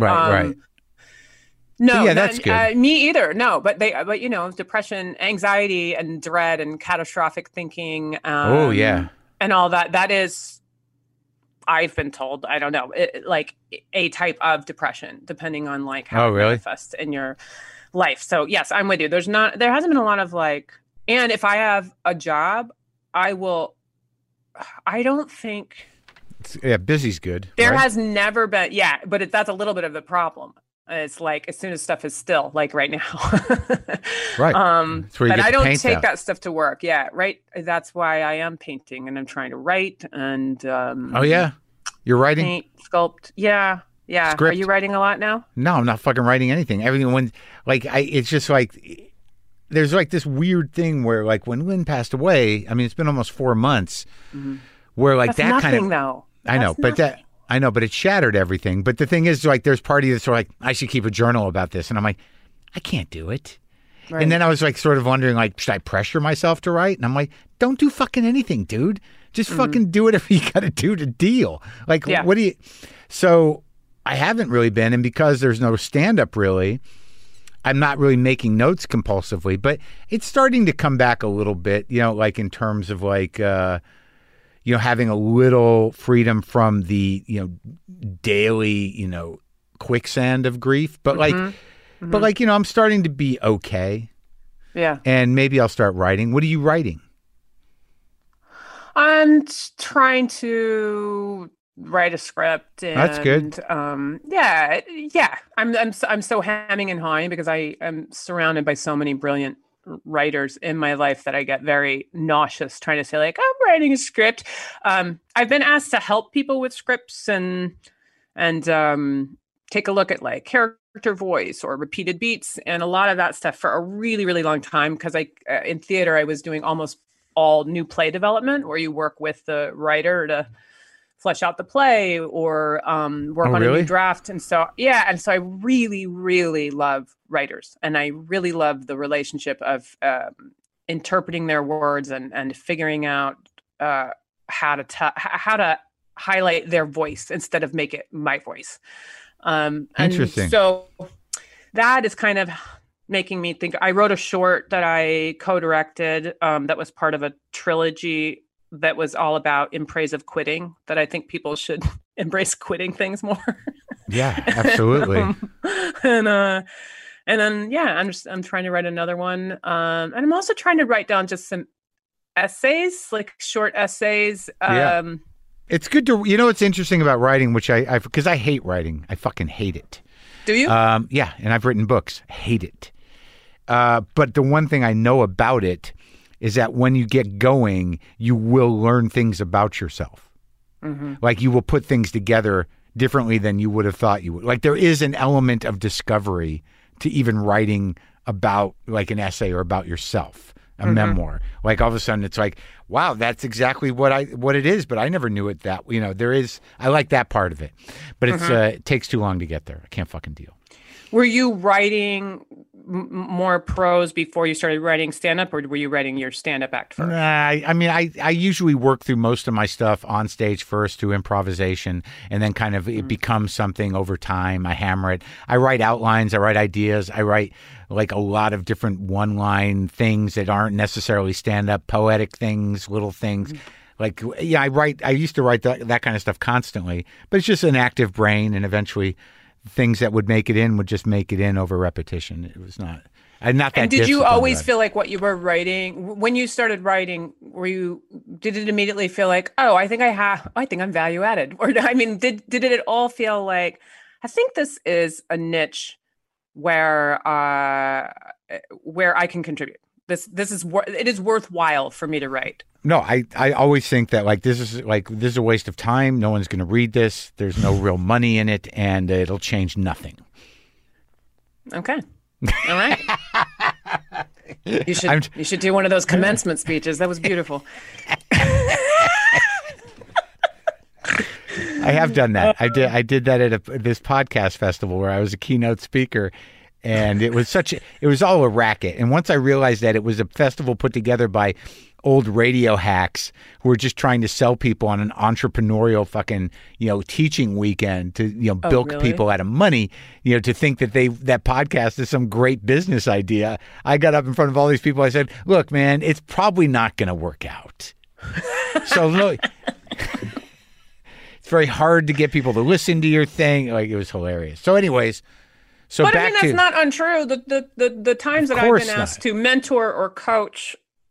S2: no,
S1: that's good.
S2: Me either. No, but depression, anxiety, and dread, and catastrophic thinking. And all that. That is, I've been told, I don't know, like a type of depression, depending on how it manifests in your life. So yes, I'm with you. There hasn't been a lot of and if I have a job, I don't think.
S1: Busy's good.
S2: There has never been, but that's a little bit of the problem. It's like as soon as stuff is still, like right now.
S1: Right.
S2: But I don't take that stuff to work. Yeah, right. That's why I am painting, and I'm trying to write and.
S1: You're writing?
S2: Paint, sculpt. Yeah.
S1: Script?
S2: Are you writing a lot now?
S1: No, I'm not fucking writing anything. Everything it's just like there's this weird thing where when Lynn passed away. I mean, it's been almost 4 months. Mm-hmm. Where
S2: that's
S1: that
S2: nothing,
S1: kind of
S2: though.
S1: I know, but it shattered everything. But the thing is, there's part of you that's I should keep a journal about this. And I'm like, I can't do it.
S2: Right.
S1: And then I was like sort of wondering, like, should I pressure myself to write? And I'm like, don't do fucking anything, dude. Just fucking do whatever you got to do to deal. Like, what do you... So I haven't really been, and because there's no stand-up really, I'm not really making notes compulsively, but it's starting to come back a little bit, you know, like in terms of like, you know, having a little freedom from the, you know, daily, you know, quicksand of grief. But but like, you know, I'm starting to be okay.
S2: Yeah.
S1: And maybe I'll start writing. What are you writing?
S2: I'm trying to write a script. And,
S1: that's good.
S2: Yeah. I'm so hemming and hawing because I am surrounded by so many brilliant writers in my life that I get very nauseous trying to say like, I'm writing a script. I've been asked to help people with scripts and take a look at like character voice or repeated beats and a lot of that stuff for a really, really long time. Because in theater, I was doing almost all new play development where you work with the writer to flesh out the play or work on a new draft. And so, I really, really love writers. And I really love the relationship of interpreting their words and figuring out how to highlight their voice instead of make it my voice.
S1: Interesting.
S2: And so that is kind of making me think. I wrote a short that I co-directed that was part of a trilogy that was all about in praise of quitting, that I think people should embrace quitting things more.
S1: Yeah, absolutely.
S2: And then, I'm trying to write another one. And I'm also trying to write down just some essays, like short essays.
S1: It's good to, you know, what's interesting about writing, which because I hate writing. I fucking hate it.
S2: Do you?
S1: Yeah. And I've written books. Hate it. But the one thing I know about it is that when you get going, you will learn things about yourself. Mm-hmm. Like you will put things together differently than you would have thought you would. Like there is an element of discovery to even writing about like an essay or about yourself, a memoir. Like all of a sudden it's like, wow, that's exactly what it is, but I never knew it that, you know, I like that part of it, but it takes too long to get there. I can't fucking deal.
S2: Were you writing more prose before you started writing stand-up, or were you writing your stand-up act first?
S1: I mean, I usually work through most of my stuff on stage first through improvisation, and then kind of it becomes something over time. I hammer it. I write outlines. I write ideas. I write like a lot of different one-line things that aren't necessarily stand-up, poetic things, little things. Like, yeah, I used to write that kind of stuff constantly, but it's just an active brain, and eventually things that would make it in would just make it in over repetition. It was not that.
S2: And did you always feel like what you were writing when you started writing? Did it immediately feel like, oh, I think I'm value added, or I mean, did it all feel like, I think this is a niche where I can contribute. It is worthwhile for me to write.
S1: No, I always think that this is a waste of time. No one's going to read this. There's no real money in it, and it'll change nothing.
S2: Okay. All right. You should do one of those commencement speeches. That was beautiful.
S1: I have done that. I did that at this podcast festival where I was a keynote speaker. And it was all a racket. And once I realized that it was a festival put together by old radio hacks who were just trying to sell people on an entrepreneurial fucking, you know, teaching weekend to, you know, bilk people out of money, you know, to think that that podcast is some great business idea. I got up in front of all these people. I said, look, man, it's probably not going to work out. So look, it's very hard to get people to listen to your thing. Like, it was hilarious. So anyways.
S2: But I mean, that's not untrue. The times that I've been asked to mentor or coach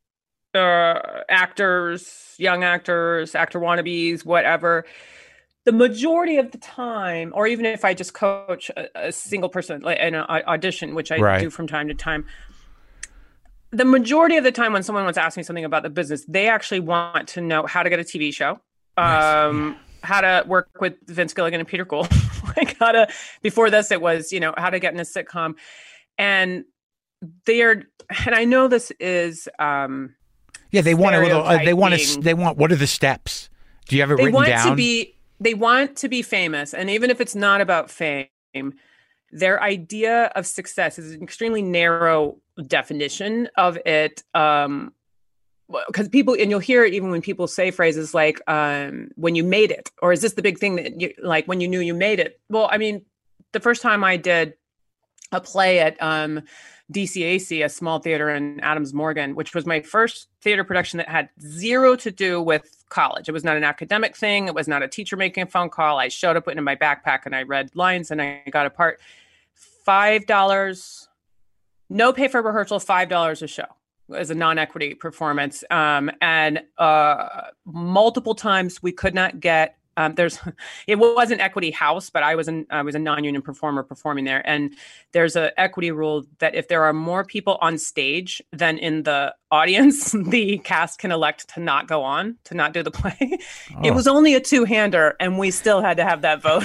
S2: actors, young actors, actor wannabes, whatever, the majority of the time, or even if I just coach a single person like in an audition, which I do from time to time, the majority of the time when someone wants to ask me something about the business, they actually want to know how to get a TV show. How to work with Vince Gilligan and Peter Gould. Before this, it was, you know, how to get in a sitcom. And I know this is,
S1: they want what are the steps? Do you have it written down?
S2: They want to be famous. And even if it's not about fame, their idea of success is an extremely narrow definition of it. Because people, and you'll hear it even when people say phrases like, when you made it, or is this the big thing that you, like when you knew you made it? Well, I mean, the first time I did a play at DCAC, a small theater in Adams Morgan, which was my first theater production that had zero to do with college. It was not an academic thing. It was not a teacher making a phone call. I showed up in my backpack and I read lines and I got a part. $5, no pay for rehearsal, $5 a show as a non-equity performance. And multiple times we could not get, it was an equity house, but I was a non-union performer performing there. And there's an equity rule that if there are more people on stage than in the audience, the cast can elect to not go on, to not do the play. Oh. It was only a two-hander and we still had to have that vote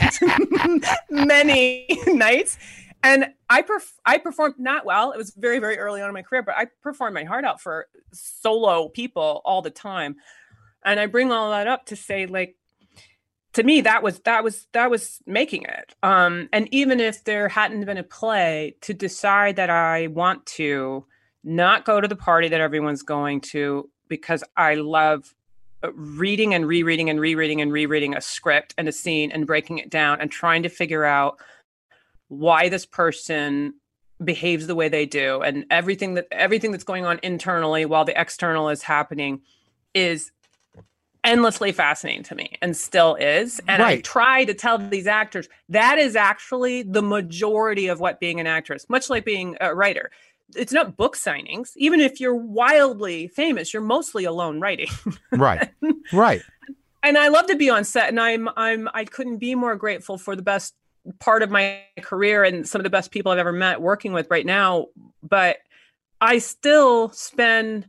S2: many nights. And I performed not well. It was very, very early on in my career, but I performed my heart out for solo people all the time. And I bring all that up to say, like, to me, that was making it. And even if there hadn't been a play, to decide that I want to not go to the party that everyone's going to because I love reading and rereading and rereading and rereading a script and a scene and breaking it down and trying to figure out why this person behaves the way they do, and everything that's going on internally while the external is happening is endlessly fascinating to me and still is. And right. I try to tell these actors that is actually the majority of what being an actress, much like being a writer. It's not book signings. Even if you're wildly famous, you're mostly alone writing.
S1: Right. Right.
S2: And I love to be on set, and I couldn't be more grateful for the best part of my career and some of the best people I've ever met working with right now. But I still spend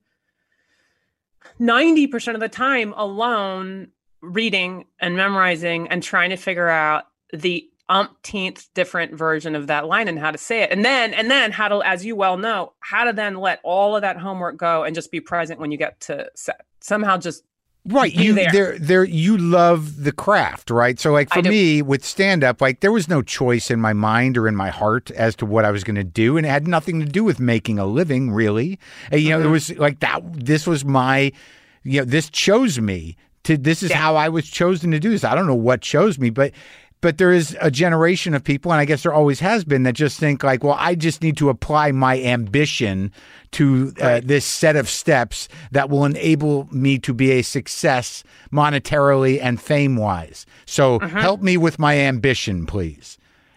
S2: 90% of the time alone reading and memorizing and trying to figure out the umpteenth different version of that line and how to say it. And then how to, as you well know, how to then let all of that homework go and just be present when you get to set. Somehow just
S1: right. You love the craft, right? So like for me with stand up, like there was no choice in my mind or in my heart as to what I was going to do. And it had nothing to do with making a living, really. You know, it was like that. This was my, this chose me to, this is how I was chosen to do this. I don't know what chose me, but there is a generation of people, and I guess there always has been, that just think like, well, I just need to apply my ambition to this set of steps that will enable me to be a success monetarily and fame-wise. So help me with my ambition, please.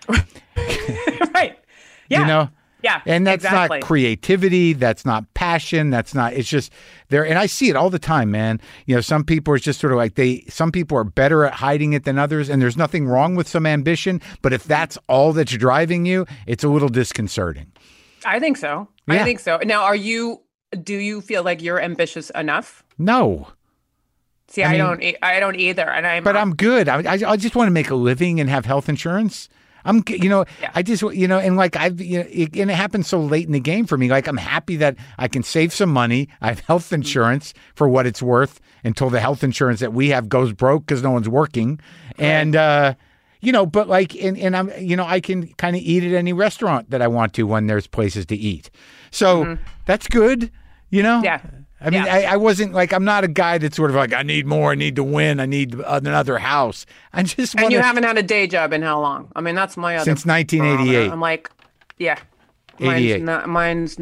S2: Right. Yeah.
S1: You know?
S2: Yeah.
S1: And that's not creativity. That's not passion. It's just there. And I see it all the time, man. Some people are just sort of like some people are better at hiding it than others. And there's nothing wrong with some ambition. But if that's all that's driving you, it's a little disconcerting.
S2: I think so. Yeah. I think so. Now, do you feel like you're ambitious enough?
S1: No.
S2: See, I don't either. And
S1: I'm good. I just want to make a living and have health insurance. I just, and like and it happened so late in the game for me. Like, I'm happy that I can save some money. I have health insurance for what it's worth until the health insurance that we have goes broke because no one's working. Right. And, but like, and I'm, I can kind of eat at any restaurant that I want to when there's places to eat. So that's good,
S2: Yeah.
S1: I mean, I wasn't like, I'm not a guy that's sort of like, I need more, I need to win, I need another house. I just
S2: And you haven't had a day job in how long? I mean, that's my other...
S1: Since 1988.
S2: I'm like, yeah.
S1: 88.
S2: Mine's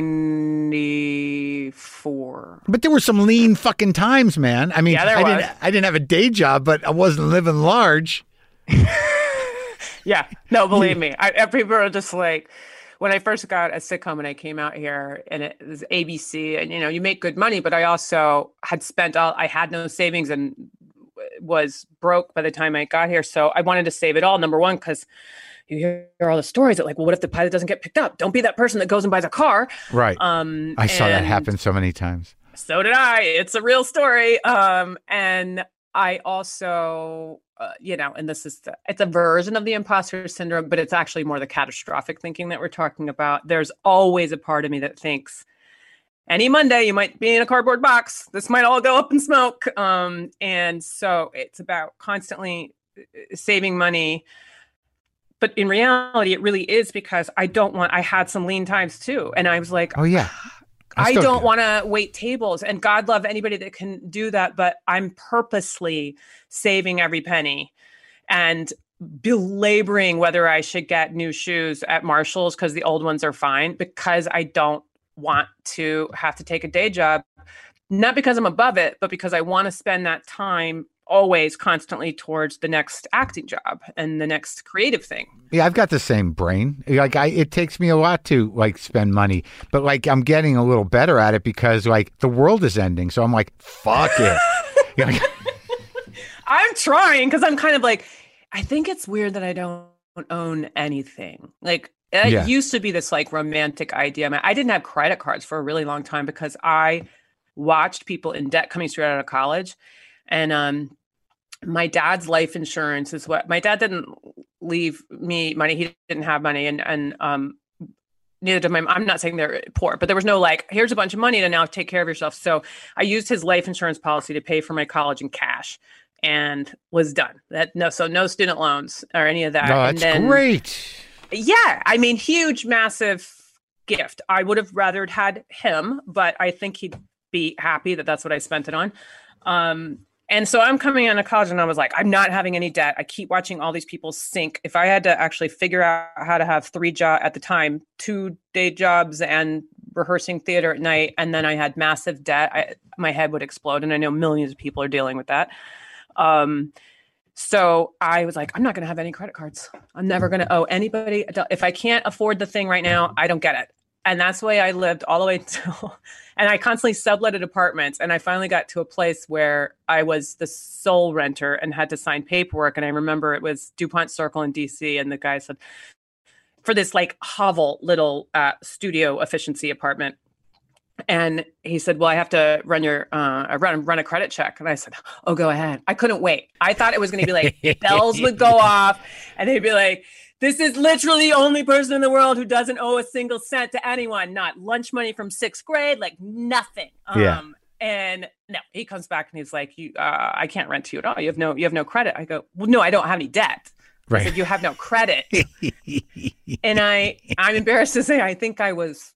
S2: 94.
S1: But there were some lean fucking times, man. I mean, I didn't have a day job, but I wasn't living large.
S2: Yeah. No, believe me. People are just like... When I first got a sitcom and I came out here, and it was ABC, and you make good money, but I also had I had no savings and was broke by the time I got here. So I wanted to save it all. Number one, because you hear all the stories that like, well, what if the pilot doesn't get picked up? Don't be that person that goes and buys a car.
S1: Right. I saw that happen so many times.
S2: So did I. It's a real story. And I also, and it's a version of the imposter syndrome, but it's actually more the catastrophic thinking that we're talking about. There's always a part of me that thinks any Monday you might be in a cardboard box. This might all go up in smoke. And so it's about constantly saving money but in reality, it really is because I had some lean times too. And I was like,
S1: Oh yeah.
S2: I don't want to wait tables, and God love anybody that can do that. But I'm purposely saving every penny and belaboring whether I should get new shoes at Marshall's because the old ones are fine, because I don't want to have to take a day job, not because I'm above it, but because I want to spend that time always constantly towards the next acting job and the next creative thing.
S1: Yeah, I've got the same brain. Like it takes me a lot to like spend money, but like I'm getting a little better at it because like the world is ending. So I'm like, fuck it. You know,
S2: I'm trying because I'm kind of like, I think it's weird that I don't own anything. Like it used to be this like romantic idea. I didn't have credit cards for a really long time because I watched people in debt coming straight out of college. And my dad's life insurance is what my dad didn't leave me money. He didn't have money, and neither did I'm not saying they're poor, but there was no like, here's a bunch of money to now take care of yourself. So I used his life insurance policy to pay for my college in cash, and was done. So no student loans or any of that.
S1: No, that's great.
S2: Yeah, I mean, huge, massive gift. I would have rather had him, but I think he'd be happy that that's what I spent it on. And so I'm coming out of college and I was like, I'm not having any debt. I keep watching all these people sink. If I had to actually figure out how to have 2-day jobs and rehearsing theater at night, and then I had massive debt, my head would explode. And I know millions of people are dealing with that. So I was like, I'm not going to have any credit cards. I'm never going to owe anybody. If I can't afford the thing right now, I don't get it. And that's the way I lived all the way until, and I constantly subletted apartments. And I finally got to a place where I was the sole renter and had to sign paperwork. And I remember it was DuPont Circle in DC. And the guy said, for this like hovel little studio efficiency apartment. And he said, well, I have to run run a credit check. And I said, oh, go ahead. I couldn't wait. I thought it was going to be like bells would go off and they'd be like, this is literally the only person in the world who doesn't owe a single cent to anyone, not lunch money from 6th grade, like nothing. And no, he comes back and he's like, I can't rent to you at all. You have no credit. I go, well, no, I don't have any debt. Right. I said, you have no credit. And I'm embarrassed to say, I think I was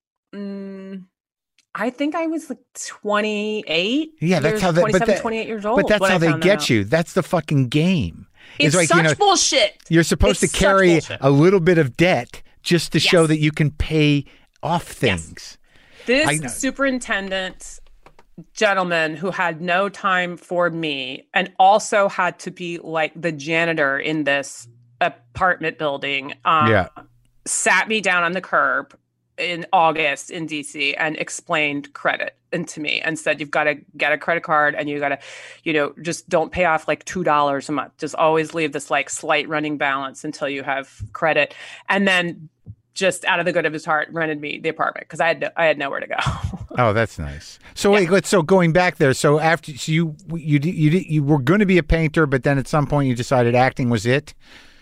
S2: like 28.
S1: Yeah, that's how
S2: 28 years old.
S1: But that's how they get you. That's the fucking game.
S2: It's like, such bullshit.
S1: You're supposed to carry a little bit of debt just to show that you can pay off things.
S2: Yes. This superintendent gentleman who had no time for me and also had to be like the janitor in this apartment building sat me down on the curb in August in DC and explained credit into me and said, you've got to get a credit card and you got to, just don't pay off like $2 a month. Just always leave this like slight running balance until you have credit. And then just out of the good of his heart rented me the apartment because I had nowhere to go. Oh,
S1: that's nice. So wait, so going back there, so after you were going to be a painter, but then at some point you decided acting was it?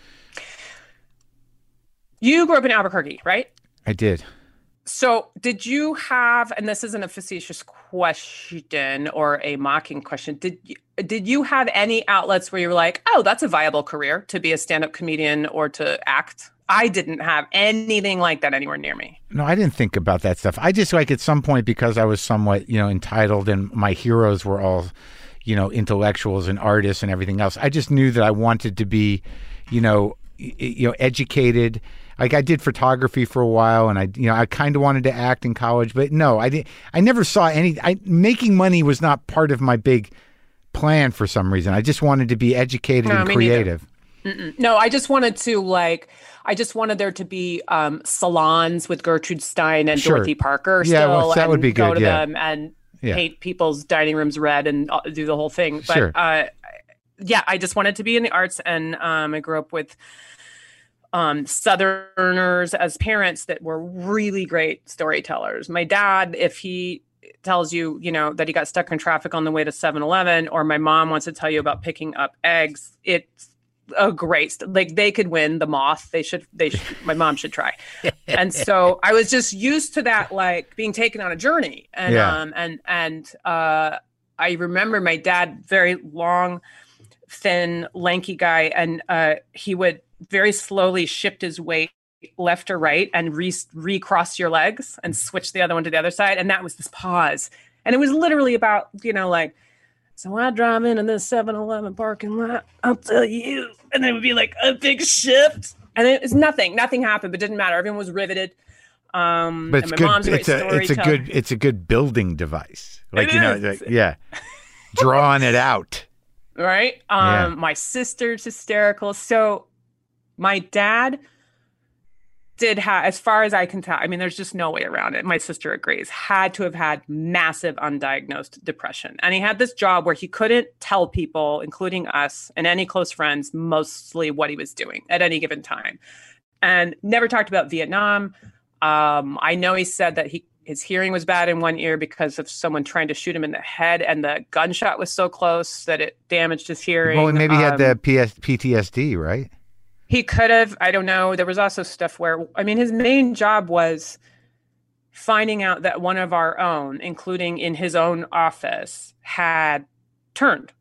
S2: You grew up in Albuquerque, right?
S1: I did.
S2: So did you have, and this isn't a facetious question or a mocking question, did you have any outlets where you were like, oh, that's a viable career to be a stand-up comedian or to act? I didn't have anything like that anywhere near me.
S1: No, I didn't think about that stuff. I just like at some point, because I was somewhat, entitled and my heroes were all, intellectuals and artists and everything else. I just knew that I wanted to be, educated. Like I did photography for a while, and I kind of wanted to act in college, but no, I didn't. I never saw making money was not part of my big plan for some reason. I just wanted to be educated and creative.
S2: No, I just wanted there to be salons with Gertrude Stein and Dorothy Parker.
S1: Yeah, well, that would be good.
S2: Go to them and paint people's dining rooms red and do the whole thing. But I just wanted to be in the arts, and I grew up with Southerners as parents that were really great storytellers. My dad, if he tells you, that he got stuck in traffic on the way to 7-Eleven, or my mom wants to tell you about picking up eggs, it's a great, like they could win the moth. They should, my mom should try. And so I was just used to that, like being taken on a journey. And, I remember my dad, very long, thin, lanky guy. And, he would very slowly shift his weight left or right and recross your legs and switch the other one to the other side. And that was this pause. And it was literally about, like, so I drive into this 7-Eleven parking lot, I'll tell you. And then it would be like a big shift. And it was nothing happened, but it didn't matter. Everyone was riveted.
S1: But it's good. It's a good building device. Like, yeah, drawing it out.
S2: Right. My sister's hysterical. So my dad did have, as far as I can tell, I mean, there's just no way around it. My sister agrees, had to have had massive undiagnosed depression. And he had this job where he couldn't tell people, including us and any close friends, mostly what he was doing at any given time. And never talked about Vietnam. I know he said that his hearing was bad in one ear because of someone trying to shoot him in the head, and the gunshot was so close that it damaged his hearing.
S1: Well, maybe he had the PTSD, right?
S2: He could have. I don't know. There was also stuff where, I mean, his main job was finding out that one of our own, including in his own office, had turned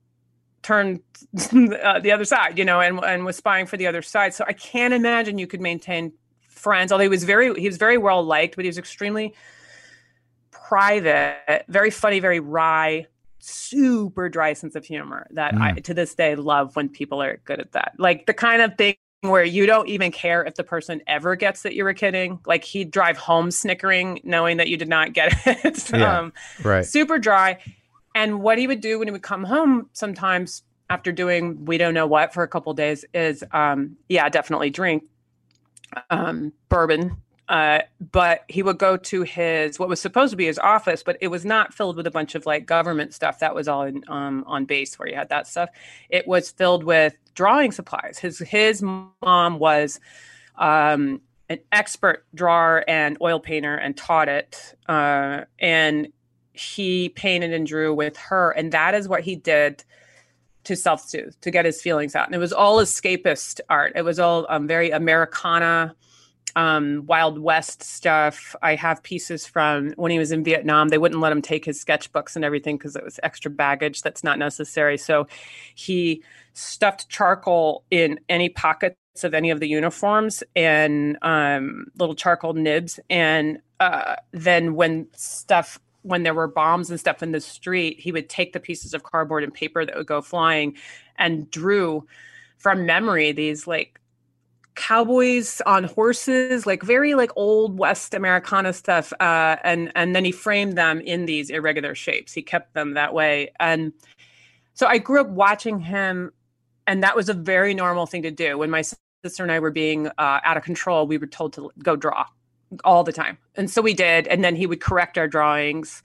S2: the other side, and was spying for the other side. So I can't imagine you could maintain friends. Although he was very well liked, but he was extremely private, very funny, very wry, super dry sense of humor that I, to this day, love when people are good at that. Like the kind of thing where you don't even care if the person ever gets that you were kidding. Like he'd drive home snickering, knowing that you did not get it.
S1: Right.
S2: Super dry. And what he would do when he would come home sometimes after doing we don't know what for a couple of days is, definitely drink bourbon. But he would go to what was supposed to be his office, but it was not filled with a bunch of like government stuff. That was all in, on base where you had that stuff. It was filled with drawing supplies. His mom was an expert drawer and oil painter and taught it. And he painted and drew with her. And that is what he did to self-soothe, to get his feelings out. And it was all escapist art. It was all very Americana, Wild West stuff. I have pieces from when he was in Vietnam. They wouldn't let him take his sketchbooks and everything because it was extra baggage that's not necessary. So he stuffed charcoal in any pockets of any of the uniforms and little charcoal nibs. And then when there were bombs and stuff in the street, he would take the pieces of cardboard and paper that would go flying and drew from memory these like cowboys on horses, like very like old West Americana stuff. And then he framed them in these irregular shapes. He kept them that way. And so I grew up watching him, and that was a very normal thing to do. When my sister and I were being out of control, we were told to go draw all the time. And so we did. And then he would correct our drawings.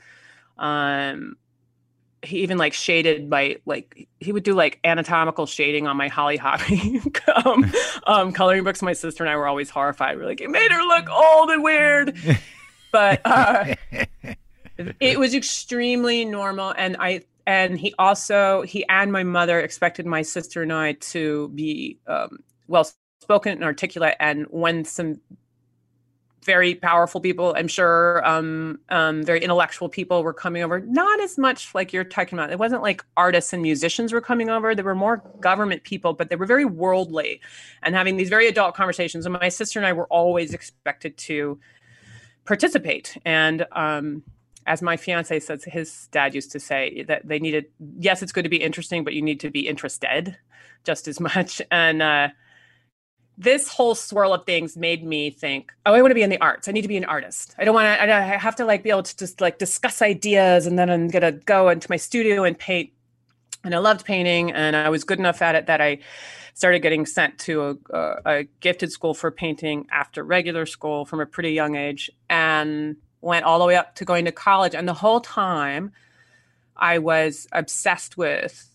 S2: He even like shaded he would do like anatomical shading on my Holly Hoppy coloring books. My sister and I were always horrified. We're like, it made her look old and weird. But it was extremely normal. And he and my mother expected my sister and I to be well spoken and articulate. And when some very powerful people, I'm sure, very intellectual people were coming over, not as much like you're talking about. It wasn't like artists and musicians were coming over. There were more government people, but they were very worldly and having these very adult conversations. And my sister and I were always expected to participate. And as my fiance says, his dad used to say that they needed, yes, it's good to be interesting, but you need to be interested just as much. And this whole swirl of things made me think, oh, I want to be in the arts. I need to be an artist. I have to like be able to just like discuss ideas, and then I'm going to go into my studio and paint. And I loved painting, and I was good enough at it that I started getting sent to a gifted school for painting after regular school from a pretty young age, and went all the way up to going to college. And the whole time I was obsessed with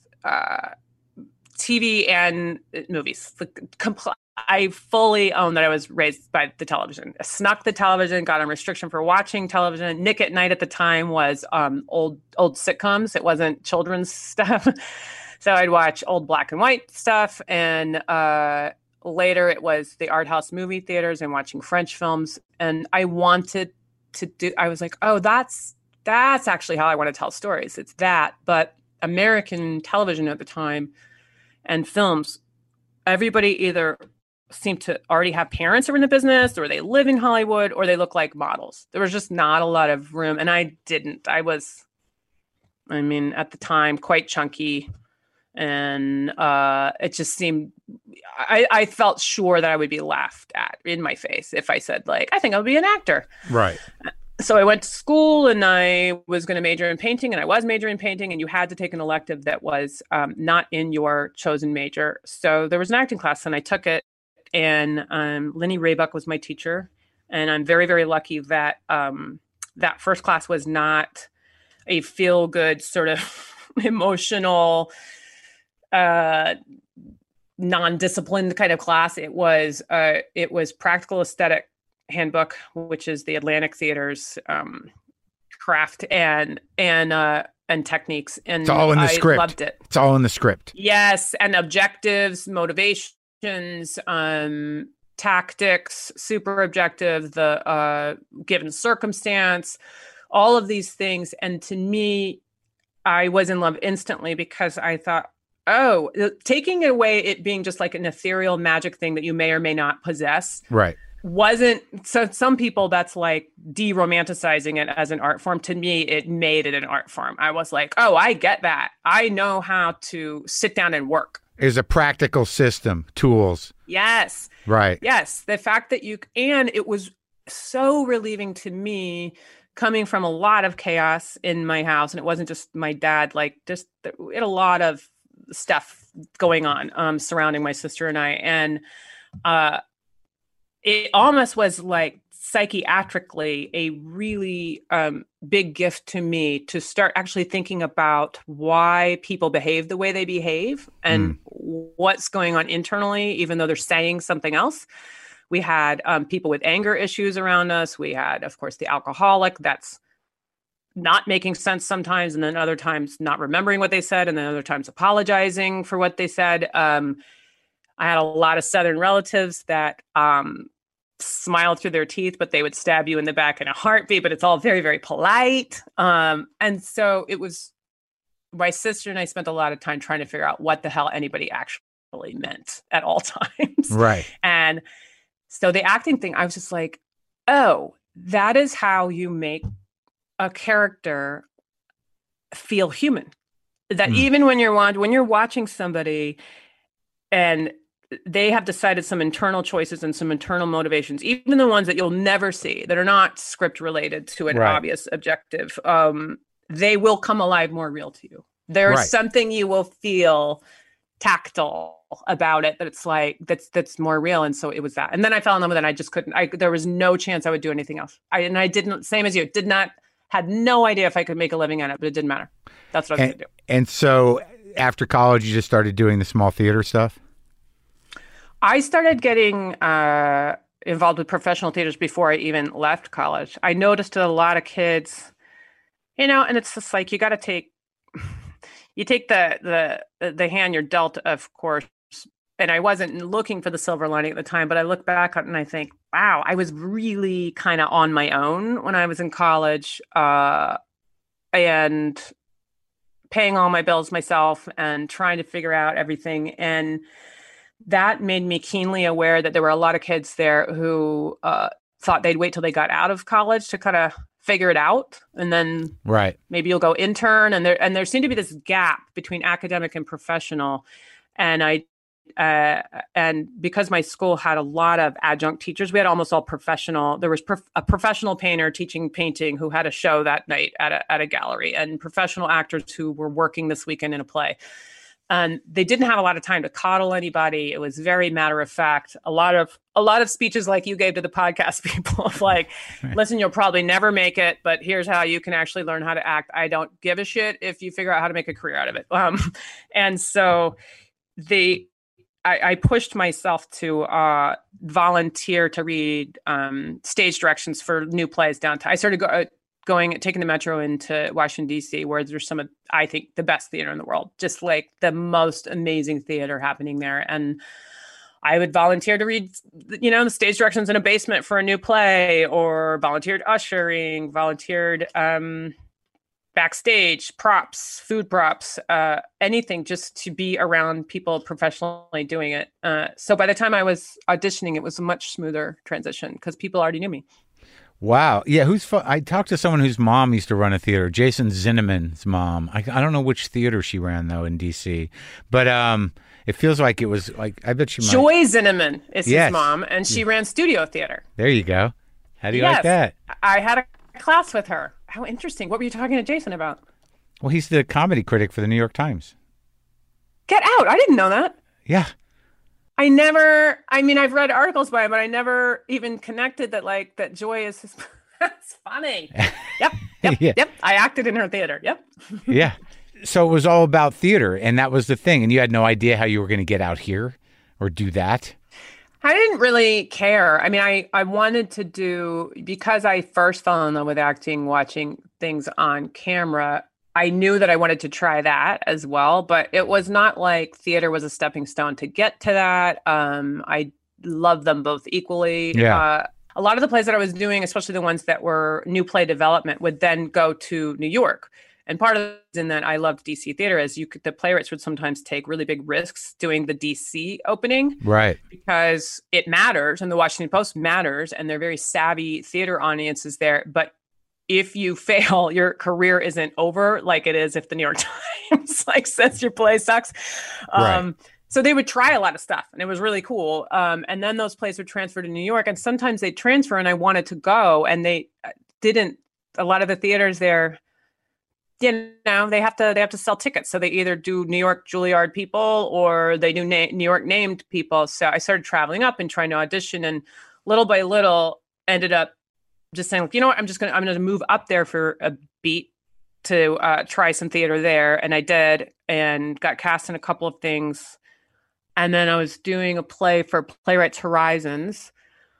S2: TV and movies. I fully own that I was raised by the television. I snuck the television, got on restriction for watching television. Nick at Night at the time was old sitcoms. It wasn't children's stuff. So I'd watch old black and white stuff. And later it was the art house movie theaters and watching French films. And I wanted I was like, oh, that's actually how I want to tell stories. It's that. But American television at the time and films, everybody either seem to already have parents who are in the business, or they live in Hollywood, or they look like models. There was just not a lot of room. And I didn't. I was, I mean, at the time, quite chunky. And it just seemed, I felt sure that I would be laughed at in my face if I said, like, I think I'll be an actor.
S1: Right.
S2: So I went to school and I was going to major in painting, and I was majoring in painting, and you had to take an elective that was not in your chosen major. So there was an acting class and I took it, and Lenny Raybuck was my teacher. And I'm very, very lucky that that first class was not a feel good sort of emotional, non-disciplined kind of class. It was Practical Aesthetic Handbook, which is the Atlantic Theater's craft and techniques. And
S1: it's all in the script.
S2: I loved it.
S1: It's all in the script.
S2: Yes, and objectives, motivations, tactics, super objective, the given circumstance, all of these things. And to me, I was in love instantly, because I thought, oh, taking away it being just like an ethereal magic thing that you may or may not possess.
S1: Right.
S2: Wasn't, so some people that's like de-romanticizing it as an art form. To me, it made it an art form. I was like, oh, I get that. I know how to sit down and work.
S1: Is a practical system, tools.
S2: Yes.
S1: Right.
S2: Yes. The fact that and it was so relieving to me, coming from a lot of chaos in my house. And it wasn't just my dad, like just we had a lot of stuff going on surrounding my sister and I. And it almost was like psychiatrically a really big gift to me to start actually thinking about why people behave the way they behave and what's going on internally, even though they're saying something else. We had people with anger issues around us. We had, of course, the alcoholic that's not making sense sometimes, and then other times not remembering what they said, and then other times apologizing for what they said. I had a lot of Southern relatives that smiled through their teeth, but they would stab you in the back in a heartbeat, but it's all very, very polite. And so it was, my sister and I spent a lot of time trying to figure out what the hell anybody actually meant at all times.
S1: Right.
S2: And so the acting thing, I was just like, oh, that is how you make a character feel human. That even when you're watching somebody and they have decided some internal choices and some internal motivations, even the ones that you'll never see, that are not script related to an obvious objective, they will come alive, more real to you. There's something you will feel tactile about it, that it's like, that's more real. And so it was that. And then I fell in love with it. And I just couldn't, there was no chance I would do anything else. I didn't, same as you, had no idea if I could make a living on it, but it didn't matter. That's what I was going to do.
S1: And so after college, you just started doing the small theater stuff?
S2: I started getting involved with professional theaters before I even left college. I noticed that a lot of kids, and it's just like, you got to take the hand you're dealt, of course. And I wasn't looking for the silver lining at the time, but I look back on it and I think, wow, I was really kind of on my own when I was in college, and paying all my bills myself and trying to figure out everything. And that made me keenly aware that there were a lot of kids there who thought they'd wait till they got out of college to kind of figure it out. And then maybe you'll go intern. And there seemed to be this gap between academic and professional. And and because my school had a lot of adjunct teachers, we had almost all professional. There was a professional painter teaching painting who had a show that night at a gallery, and professional actors who were working this weekend in a play. And they didn't have a lot of time to coddle anybody. It was very matter of fact. A lot of speeches like you gave to the podcast people of like, listen, you'll probably never make it, but here's how you can actually learn how to act. I don't give a shit if you figure out how to make a career out of it. And so I pushed myself to volunteer to read stage directions for new plays downtown. I started taking the metro into Washington, D.C., where there's some of, I think, the best theater in the world, just like the most amazing theater happening there. And I would volunteer to read, the stage directions in a basement for a new play, or volunteered ushering, volunteered. backstage, props, food props, anything just to be around people professionally doing it. So by the time I was auditioning, it was a much smoother transition because people already knew me.
S1: Wow. Yeah. I talked to someone whose mom used to run a theater, Jason Zinnemann's mom. I don't know which theater she ran though in DC, but it feels like it was like, I bet she might.
S2: Joy Zinnemann is his mom, and she ran studio theater.
S1: There you go. How do you like that?
S2: I had a class with her. How interesting. What were you talking to Jason about?
S1: Well, he's the comedy critic for the New York Times.
S2: Get out. I didn't know that.
S1: Yeah.
S2: I've read articles by him, but I never even connected that Joy is his. That's funny. Yep.
S1: Yeah.
S2: Yep. I acted in her theater. Yep.
S1: Yeah. So it was all about theater, and that was the thing. And you had no idea how you were going to get out here or do that?
S2: I didn't really care. I mean, I wanted to do, because I first fell in love with acting, watching things on camera, I knew that I wanted to try that as well, but it was not like theater was a stepping stone to get to that. I love them both equally.
S1: Yeah.
S2: A lot of the plays that I was doing, especially the ones that were new play development, would then go to New York. And part of the reason that I loved DC theater is the playwrights would sometimes take really big risks doing the DC opening.
S1: Right.
S2: Because it matters, and the Washington Post matters, and they're very savvy theater audiences there. But if you fail, your career isn't over like it is if the New York Times says your play sucks.
S1: Right.
S2: So they would try a lot of stuff, and it was really cool. And then those plays would transfer to New York, and sometimes they'd transfer, and I wanted to go, and they didn't. A lot of the theaters there, they have to sell tickets. So they either do New York Juilliard people or they do New York named people. So I started traveling up and trying to audition, and little by little ended up just saying, you know what, I'm going to move up there for a beat to try some theater there. And I did, and got cast in a couple of things. And then I was doing a play for Playwrights Horizons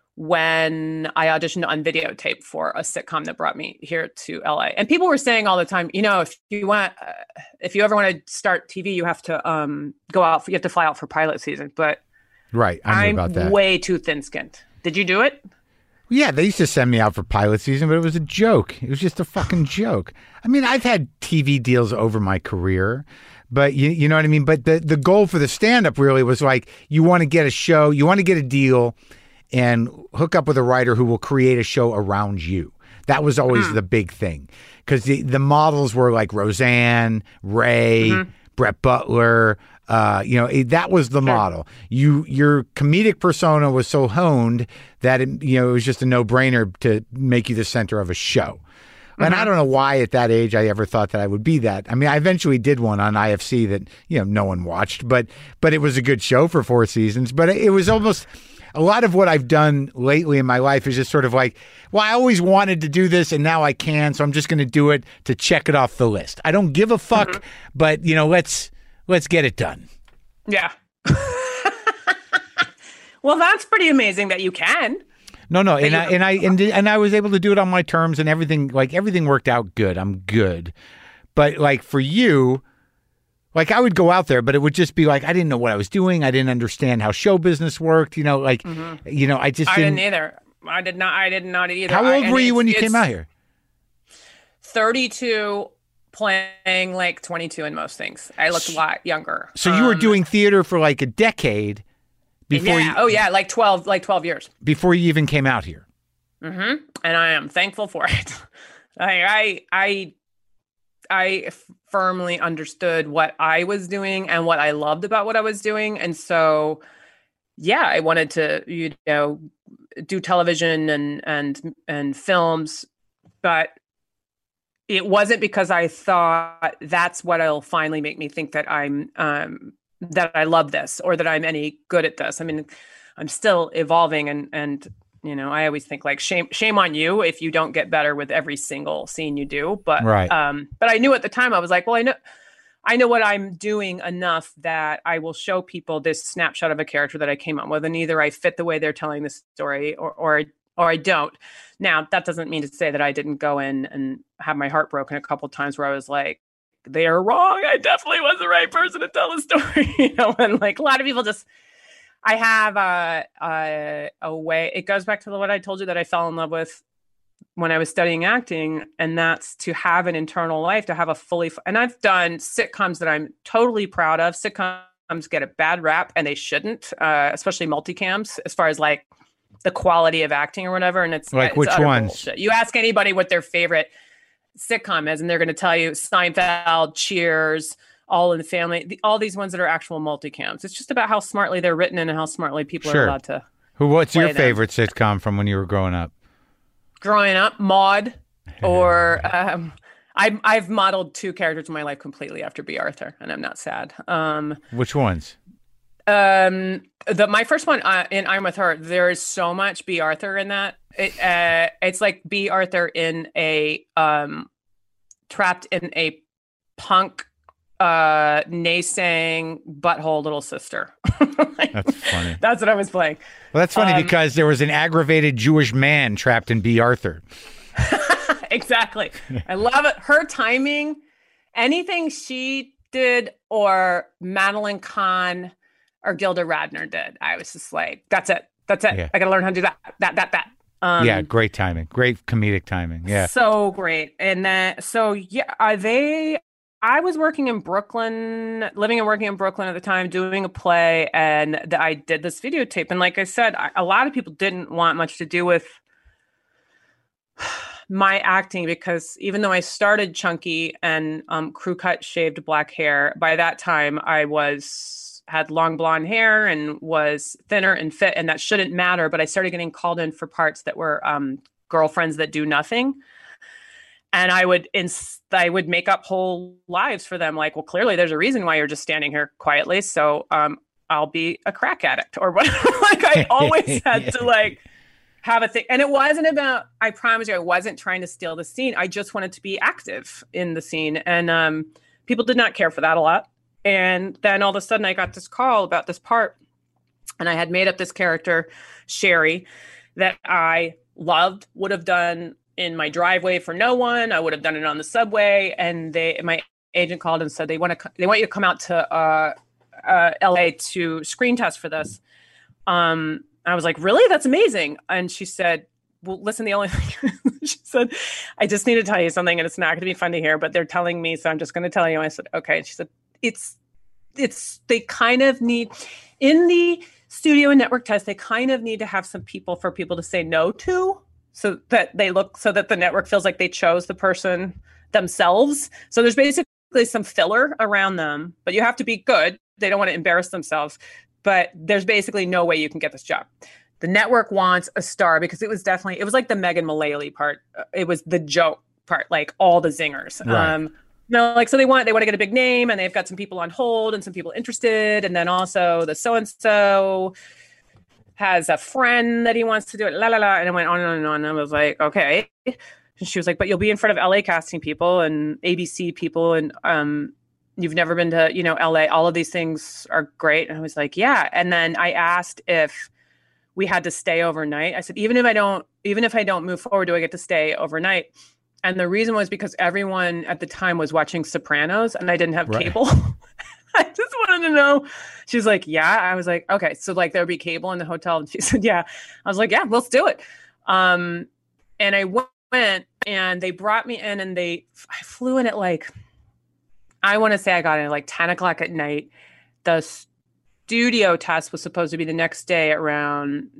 S2: when I auditioned on videotape for a sitcom that brought me here to LA. And people were saying all the time, if you ever want to start TV, you have to you have to fly out for pilot season. But
S1: right, I knew about that.
S2: I'm way too thin-skinned. Did you do it?
S1: Yeah, they used to send me out for pilot season, but it was a joke. It was just a fucking joke. I mean, I've had TV deals over my career, but you know what I mean? But the goal for the stand-up really was you want to get a show, you want to get a deal and hook up with a writer who will create a show around you. That was always the big thing. Because the models were like Roseanne, Ray, Brett Butler. That was the model. Your comedic persona was so honed that it was just a no-brainer to make you the center of a show. And I don't know why at that age I ever thought that I would be that. I mean, I eventually did one on IFC that no one watched, but it was a good show for 4 seasons. But it was almost a lot of what I've done lately in my life is just sort of I always wanted to do this and now I can, so I'm just going to do it to check it off the list. I don't give a fuck, but let's get it done.
S2: Yeah. Well, that's pretty amazing that you can.
S1: No, and I was able to do it on my terms, and everything worked out good. I'm good, but for you, I would go out there, but it would just be I didn't know what I was doing. I didn't understand how show business worked. I just
S2: didn't either. I did not either.
S1: How old were you when you came out here?
S2: 32. Playing 22 in most things. I looked a lot younger.
S1: So you were doing theater for a decade before you...
S2: Oh yeah, 12 years.
S1: Before you even came out here.
S2: Mm-hmm. And I am thankful for it. I firmly understood what I was doing and what I loved about what I was doing. And so, yeah, I wanted to, do television and films, but it wasn't because I thought that's what'll finally make me think that I'm that I love this or that I'm any good at this. I mean, I'm still evolving, and I always think shame on you if you don't get better with every single scene you do. But
S1: right.
S2: But I knew at the time I was well, I know what I'm doing enough that I will show people this snapshot of a character that I came up with, and either I fit the way they're telling the story or I don't. Now, that doesn't mean to say that I didn't go in and have my heart broken a couple of times where I was they are wrong. I definitely was the right person to tell the story. And a lot of people I have a way, it goes back to what I told you that I fell in love with when I was studying acting, and that's to have an internal life, to have a fully, and I've done sitcoms that I'm totally proud of. Sitcoms get a bad rap, and they shouldn't, especially multicams, as far as like the quality of acting or whatever. And it's
S1: Like
S2: it's
S1: which
S2: utter
S1: ones?
S2: bullshit. You ask anybody what their favorite sitcom is, and they're going to tell you Seinfeld, Cheers, All in the Family, all these ones that are actual multicams. It's just about how smartly they're written and how smartly people are allowed to.
S1: What's your
S2: play them.
S1: favorite sitcom from when you were growing up?
S2: Growing up, Maude, or I've modeled 2 characters in my life completely after B. Arthur, and I'm not sad.
S1: Which ones?
S2: My first one in I'm With Her, there is so much B. Arthur in that. It's like B. Arthur in a trapped in a punk naysaying butthole little sister.
S1: That's funny.
S2: That's what I was playing.
S1: Well, that's funny because there was an aggravated Jewish man trapped in B. Arthur.
S2: Exactly. I love it. Her timing, anything she did or Madeline Kahn or Gilda Radner did, I was just like, that's it. Yeah. I got to learn how to do that.
S1: Yeah, great timing. Great comedic timing. Yeah.
S2: So great. And then, I was working in Brooklyn, living and working in Brooklyn at the time, doing a play, and I did this videotape. And like I said, a lot of people didn't want much to do with my acting, because even though I started chunky and crew cut shaved black hair, by that time I had long blonde hair and was thinner and fit, and that shouldn't matter. But I started getting called in for parts that were girlfriends that do nothing. And I would make up whole lives for them. Like, well, clearly there's a reason why you're just standing here quietly. So I'll be a crack addict or whatever. Like, I always had to like have a thing. And it wasn't about, I promise you, I wasn't trying to steal the scene. I just wanted to be active in the scene. And people did not care for that a lot. And then all of a sudden I got this call about this part. And I had made up this character, Sherry, that I loved, would have done in my driveway for no one. I would have done it on the subway. And my agent called and said they want you to come out to LA to screen test for this. I was like, really? That's amazing. And she said, well, listen, the only thing she said, I just need to tell you something, and it's not going to be fun to hear, but they're telling me, so I'm just going to tell you. I said, okay. And she said, they kind of need, in the studio and network test, they kind of need to have some people for people to say no to, so that the network feels like they chose the person themselves. So there's basically some filler around them, but you have to be good. They don't want to embarrass themselves, but there's basically no way you can get this job. The network wants a star, because it was like the Megan Mullally part. It was the joke part, like all the zingers.
S1: Right.
S2: So they want to get a big name, and they've got some people on hold and some people interested. And then also the so-and-so has a friend that he wants to do it, la la la. And I went on and on. And I was like, okay. And she was like, but you'll be in front of LA casting people and ABC people, and you've never been to, LA. All of these things are great. And I was like, yeah. And then I asked if we had to stay overnight. I said, even if I don't move forward, do I get to stay overnight? And the reason was because everyone at the time was watching Sopranos, and I didn't have cable. I just wanted to know. She was like, yeah. I was like, okay. So like there'd be cable in the hotel. And she said, yeah. I was like, yeah, let's do it. And I went, and they brought me in, and I flew in at like, I want to say I got in at like 10 o'clock at night. The studio test was supposed to be the next day at around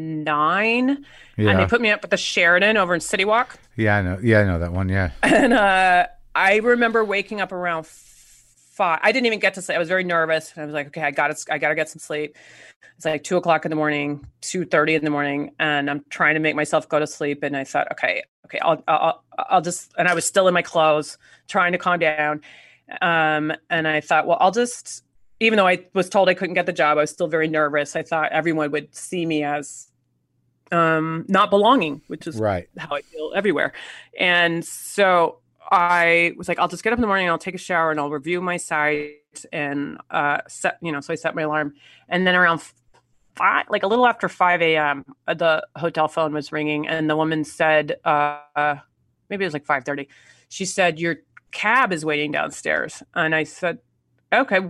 S2: 9. Yeah. And they put me up at the Sheraton over in City Walk.
S1: Yeah, I know. Yeah, I know that one. Yeah.
S2: And I remember waking up around 5. I didn't even get to sleep. I was very nervous. And I was like, okay, I got to get some sleep. It's like 2 o'clock in the morning, 2:30 in the morning. And I'm trying to make myself go to sleep. And I thought, okay, I'll just, and I was still in my clothes trying to calm down. And I thought, well, I'll just, even though I was told I couldn't get the job, I was still very nervous. I thought everyone would see me as not belonging, which is
S1: right.
S2: how I feel everywhere. And so I was like, I'll just get up in the morning, I'll take a shower, and I'll review my sites and so I set my alarm. And then around 5, like a little after 5 a.m., the hotel phone was ringing, and the woman said, maybe it was like 5:30. She said, your cab is waiting downstairs. And I said, okay,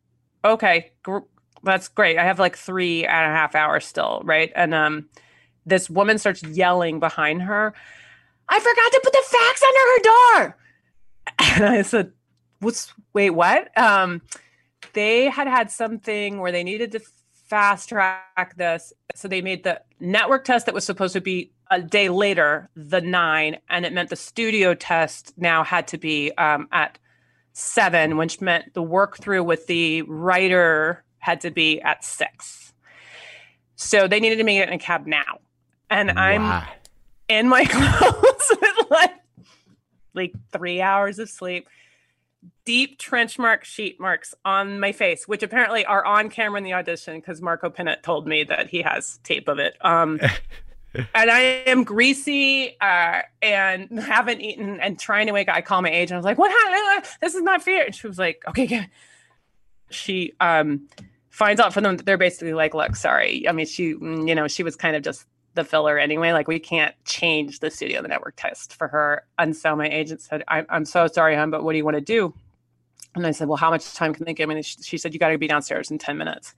S2: that's great. I have like 3.5 hours still, right? And this woman starts yelling behind her, I forgot to put the fax under her door. And I said, wait, what? They had something where they needed to fast track this. So they made the network test that was supposed to be a day later, the 9, and it meant the studio test now had to be at 7, which meant the work through with the writer had to be at 6. So they needed to make it in a cab now. And I'm in my clothes with like 3 hours of sleep, deep trench mark sheet marks on my face, which apparently are on camera in the audition because Marco Pinnet told me that he has tape of it. And I am greasy and haven't eaten and trying to wake up. I call my agent. I was like, what happened? This is not fair. And she was like, okay, good. She finds out from them that they're basically like, look, sorry. I mean, she was kind of just the filler anyway. Like, we can't change the studio, the network test for her. And so my agent said, I'm so sorry, hon, but what do you want to do? And I said, well, how much time can they give me? And she said, you got to be downstairs in 10 minutes.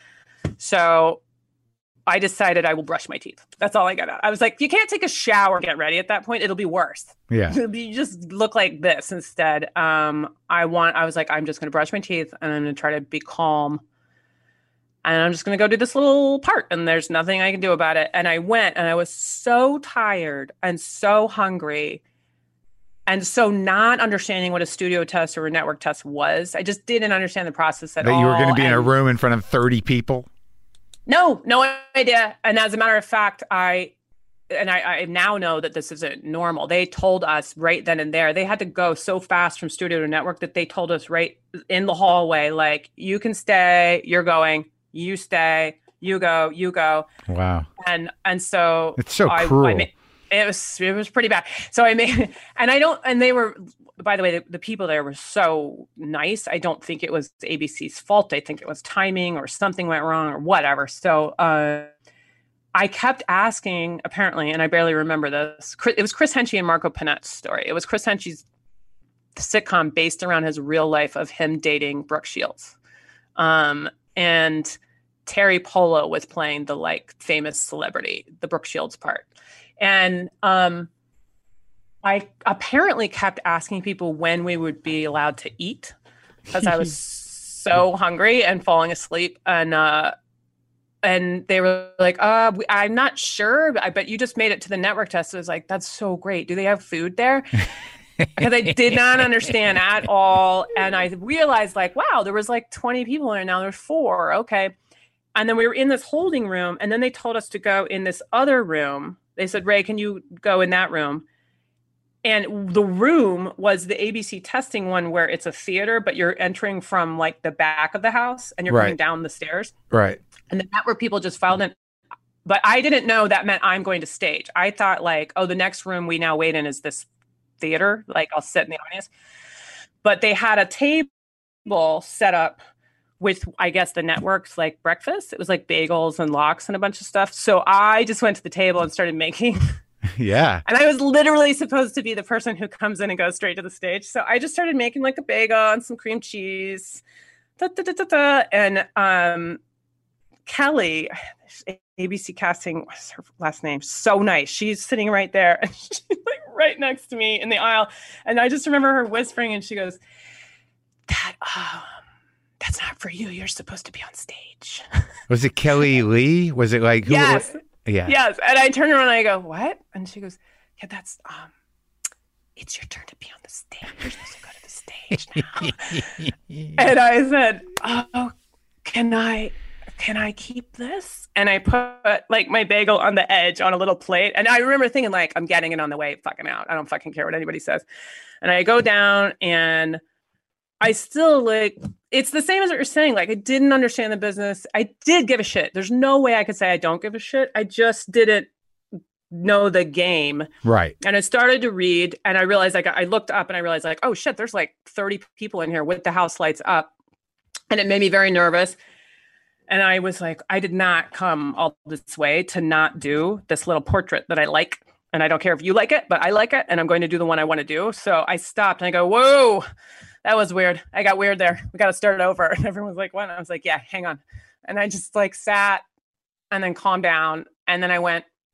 S2: So I decided I will brush my teeth. That's all I got out. I was like, you can't take a shower and get ready at that point. It'll be worse.
S1: Yeah.
S2: You just look like this instead. I was like, I'm just going to brush my teeth and I'm going to try to be calm. And I'm just going to go do this little part. And there's nothing I can do about it. And I went and I was so tired and so hungry and so not understanding what a studio test or a network test was. I just didn't understand the process at all.
S1: That you were going to be in a room in front of 30 people?
S2: No idea. And as a matter of fact, I now know that this isn't normal. They told us right then and there, they had to go so fast from studio to network that they told us right in the hallway, like, you can stay, you're going, you stay, you go.
S1: Wow.
S2: And so
S1: it's so cruel.
S2: It was pretty bad. So and they were, by the way, the people there were so nice. I don't think it was ABC's fault. I think it was timing or something went wrong or whatever. So I kept asking, apparently, and I barely remember this. It was Chris Henchy and Marco Pinet's story. It was Chris Henchy's sitcom based around his real life of him dating Brooke Shields. And Terry Polo was playing the like famous celebrity, the Brooke Shields part. And I apparently kept asking people when we would be allowed to eat because I was so hungry and falling asleep. And they were like, I'm not sure, but you just made it to the network test. So I was like, that's so great. Do they have food there? Because I did not understand at all. And I realized, like, wow, there was like 20 people in there. Now there's 4. Okay. And then we were in this holding room. And then they told us to go in this other room. They said, Ray, can you go in that room? And the room was the ABC testing one where it's a theater, but you're entering from like the back of the house and you're coming down the stairs.
S1: Right.
S2: And that where people just filed in. But I didn't know that meant I'm going to stage. I thought like, oh, the next room we now wait in is this theater. Like, I'll sit in the audience. But they had a table set up with, I guess, the network's like breakfast. It was like bagels and lox and a bunch of stuff. So I just went to the table and started making.
S1: Yeah.
S2: And I was literally supposed to be the person who comes in and goes straight to the stage. So I just started making like a bagel and some cream cheese. And Kelly, ABC casting, what's her last name? So nice. She's sitting right there. And she's like right next to me in the aisle. And I just remember her whispering and she goes, that's not for you. You're supposed to be on stage.
S1: Was it Kelly Lee? Was it like...
S2: Yes.
S1: Yeah.
S2: Yes. And I turned around and I go, what? And she goes, yeah, that's, it's your turn to be on the stage. You're supposed to go to the stage now. And I said, oh, can I keep this? And I put like my bagel on the edge on a little plate. And I remember thinking like, I'm getting it on the way fucking out. I don't fucking care what anybody says. And I go down and I still like, it's the same as what you're saying. Like, I didn't understand the business. I did give a shit. There's no way I could say I don't give a shit. I just didn't know the game.
S1: Right.
S2: And I started to read and I realized, like, I looked up and I realized like, oh shit, there's like 30 people in here with the house lights up. And it made me very nervous. And I was like, I did not come all this way to not do this little portrait that I like. And I don't care if you like it, but I like it. And I'm going to do the one I want to do. So I stopped and I go, whoa, that was weird. I got weird there. We got to start it over. And everyone was like, what? And I was like, yeah, hang on. And I just like sat and then calmed down. And then I went,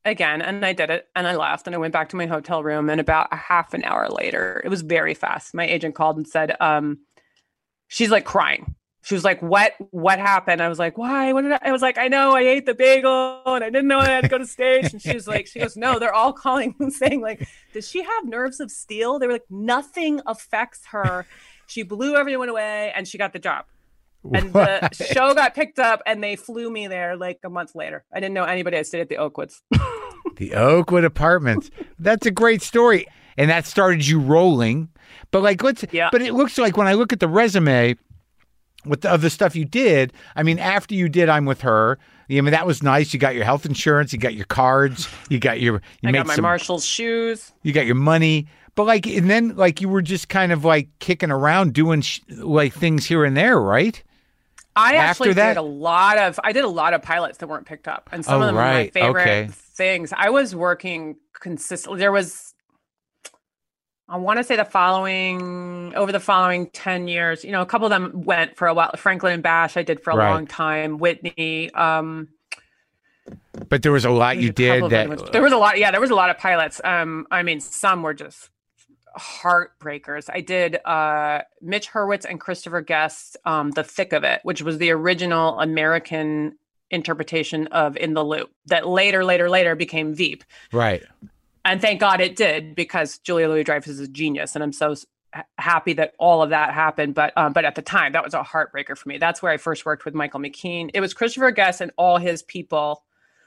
S2: again, and I did it, and I left, and I went back to my hotel room, and about a half an hour later, it was very fast. My agent called and said, she's like crying. She was like, what happened? I was like, why? What did I was like, I know I ate the bagel and I didn't know I had to go to stage. And she was like, she goes, no, they're all calling and saying like, does she have nerves of steel? They were like, nothing affects her. She blew everyone away and she got the job. And the show got picked up and they flew me there like a month later. I didn't know anybody. I stayed at the Oakwoods.
S1: The Oakwood Apartments. That's a great story. And that started you rolling. But like, but it looks like when I look at the resume of the stuff you did, I mean, after you did I'm With Her, I mean, that was nice. You got your health insurance, you got your cards, I got
S2: my Marshall's shoes.
S1: You got your money. But like, and then like you were just kind of like kicking around doing like things here and there, right?
S2: I actually did a lot of pilots that weren't picked up. And some of them were my favorite things. I was working consistently. There was, I want to say over the following 10 years, a couple of them went for a while. Franklin and Bash, I did for a long time. Whitney. But
S1: there was a lot you did.
S2: There was a lot. Yeah, there was a lot of pilots. I mean, some were just heartbreakers. I did Mitch Hurwitz and Christopher Guest, The Thick of It, which was the original American interpretation of In the Loop that later became Veep.
S1: Right.
S2: And thank God it did, because Julia Louis-Dreyfus is a genius, and I'm so happy that all of that happened. But at the time, that was a heartbreaker for me. That's where I first worked with Michael McKean. It was Christopher Guest and all his people,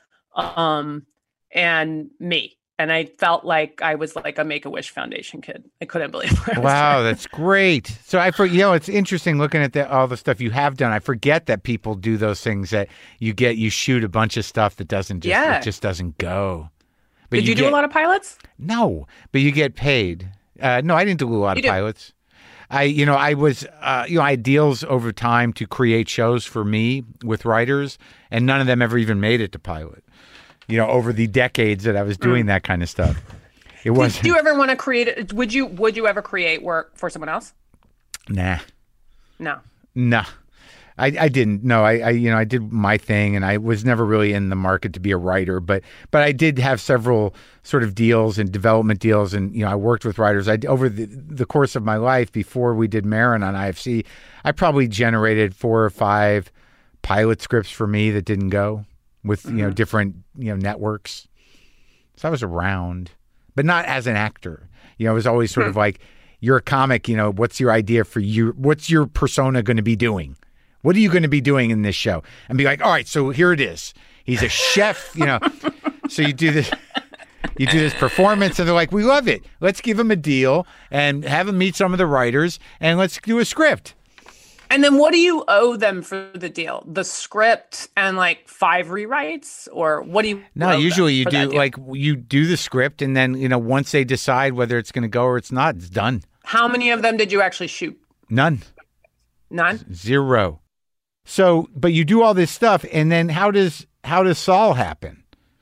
S2: and me. And I felt like I was like a Make-A-Wish Foundation kid. I couldn't believe it.
S1: Wow, that's great. So it's interesting looking at all the stuff you have done. I forget that people do those things that you shoot a bunch of stuff that it just doesn't go. But
S2: Did you do a lot of pilots?
S1: No, but you get paid. No, I didn't do a lot of pilots. I had deals over time to create shows for me with writers, and none of them ever even made it to pilot. Over the decades that I was doing that kind of stuff. It was.
S2: Do you ever want to create? Would you ever create work for someone else?
S1: Nah.
S2: No.
S1: Nah. I didn't. No, I did my thing, and I was never really in the market to be a writer, but I did have several sort of deals and development deals, and I worked with writers. Over the course of my life before we did Maron on IFC, I probably generated 4 or 5 pilot scripts for me that didn't go with different networks. So I was around, but not as an actor. It was always sort of like, you're a comic. What's your idea for you? What's your persona going to be doing? What are you going to be doing in this show? And be like, all right, so here it is. He's a chef, So you do this performance, and they're like, we love it. Let's give him a deal and have him meet some of the writers, and let's do a script.
S2: And then what do you owe them for the deal? The script and like 5 rewrites, or what do you?
S1: No, usually you do you do the script, and then once they decide whether it's going to go or it's not, it's done.
S2: How many of them did you actually shoot?
S1: None.
S2: None?
S1: 0. So, but you do all this stuff, and then how does Saul happen?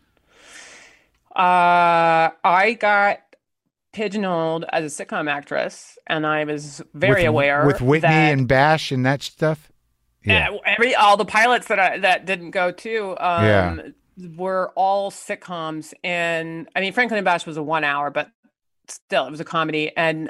S2: I got pigeonholed as a sitcom actress, and I was very aware
S1: with Whitney and Bash and that stuff.
S2: Yeah, all the pilots that didn't go to were all sitcoms, and I mean Franklin and Bash was a 1 hour, but still it was a comedy, and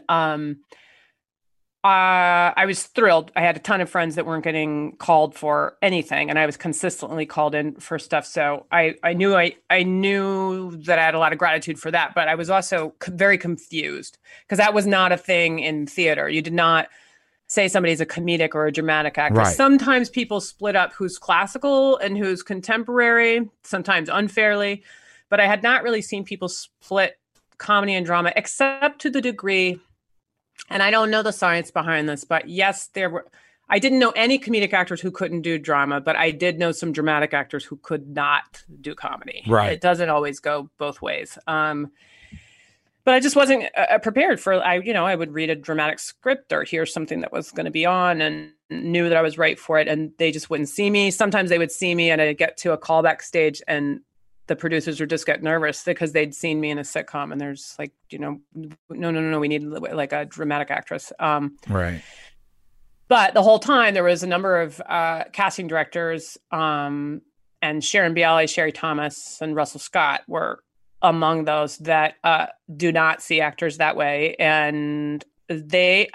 S2: I was thrilled. I had a ton of friends that weren't getting called for anything, and I was consistently called in for stuff. So I knew that I had a lot of gratitude for that, but I was also very confused because that was not a thing in theater. You did not say somebody's a comedic or a dramatic actor.
S1: Right.
S2: Sometimes people split up who's classical and who's contemporary, sometimes unfairly, but I had not really seen people split comedy and drama, except to the degree. And I don't know the science behind this, but yes, I didn't know any comedic actors who couldn't do drama, but I did know some dramatic actors who could not do comedy.
S1: Right.
S2: It doesn't always go both ways. But I just wasn't prepared for, I would read a dramatic script or hear something that was going to be on and knew that I was right for it. And they just wouldn't see me. Sometimes they would see me and I'd get to a callback stage and the producers would just get nervous because they'd seen me in a sitcom and there's like, no, we need like a dramatic actress.
S1: Right.
S2: But the whole time there was a number of casting directors and And Sharon Bialy, Sherry Thomas, and Russell Scott were among those that do not see actors that way. And they,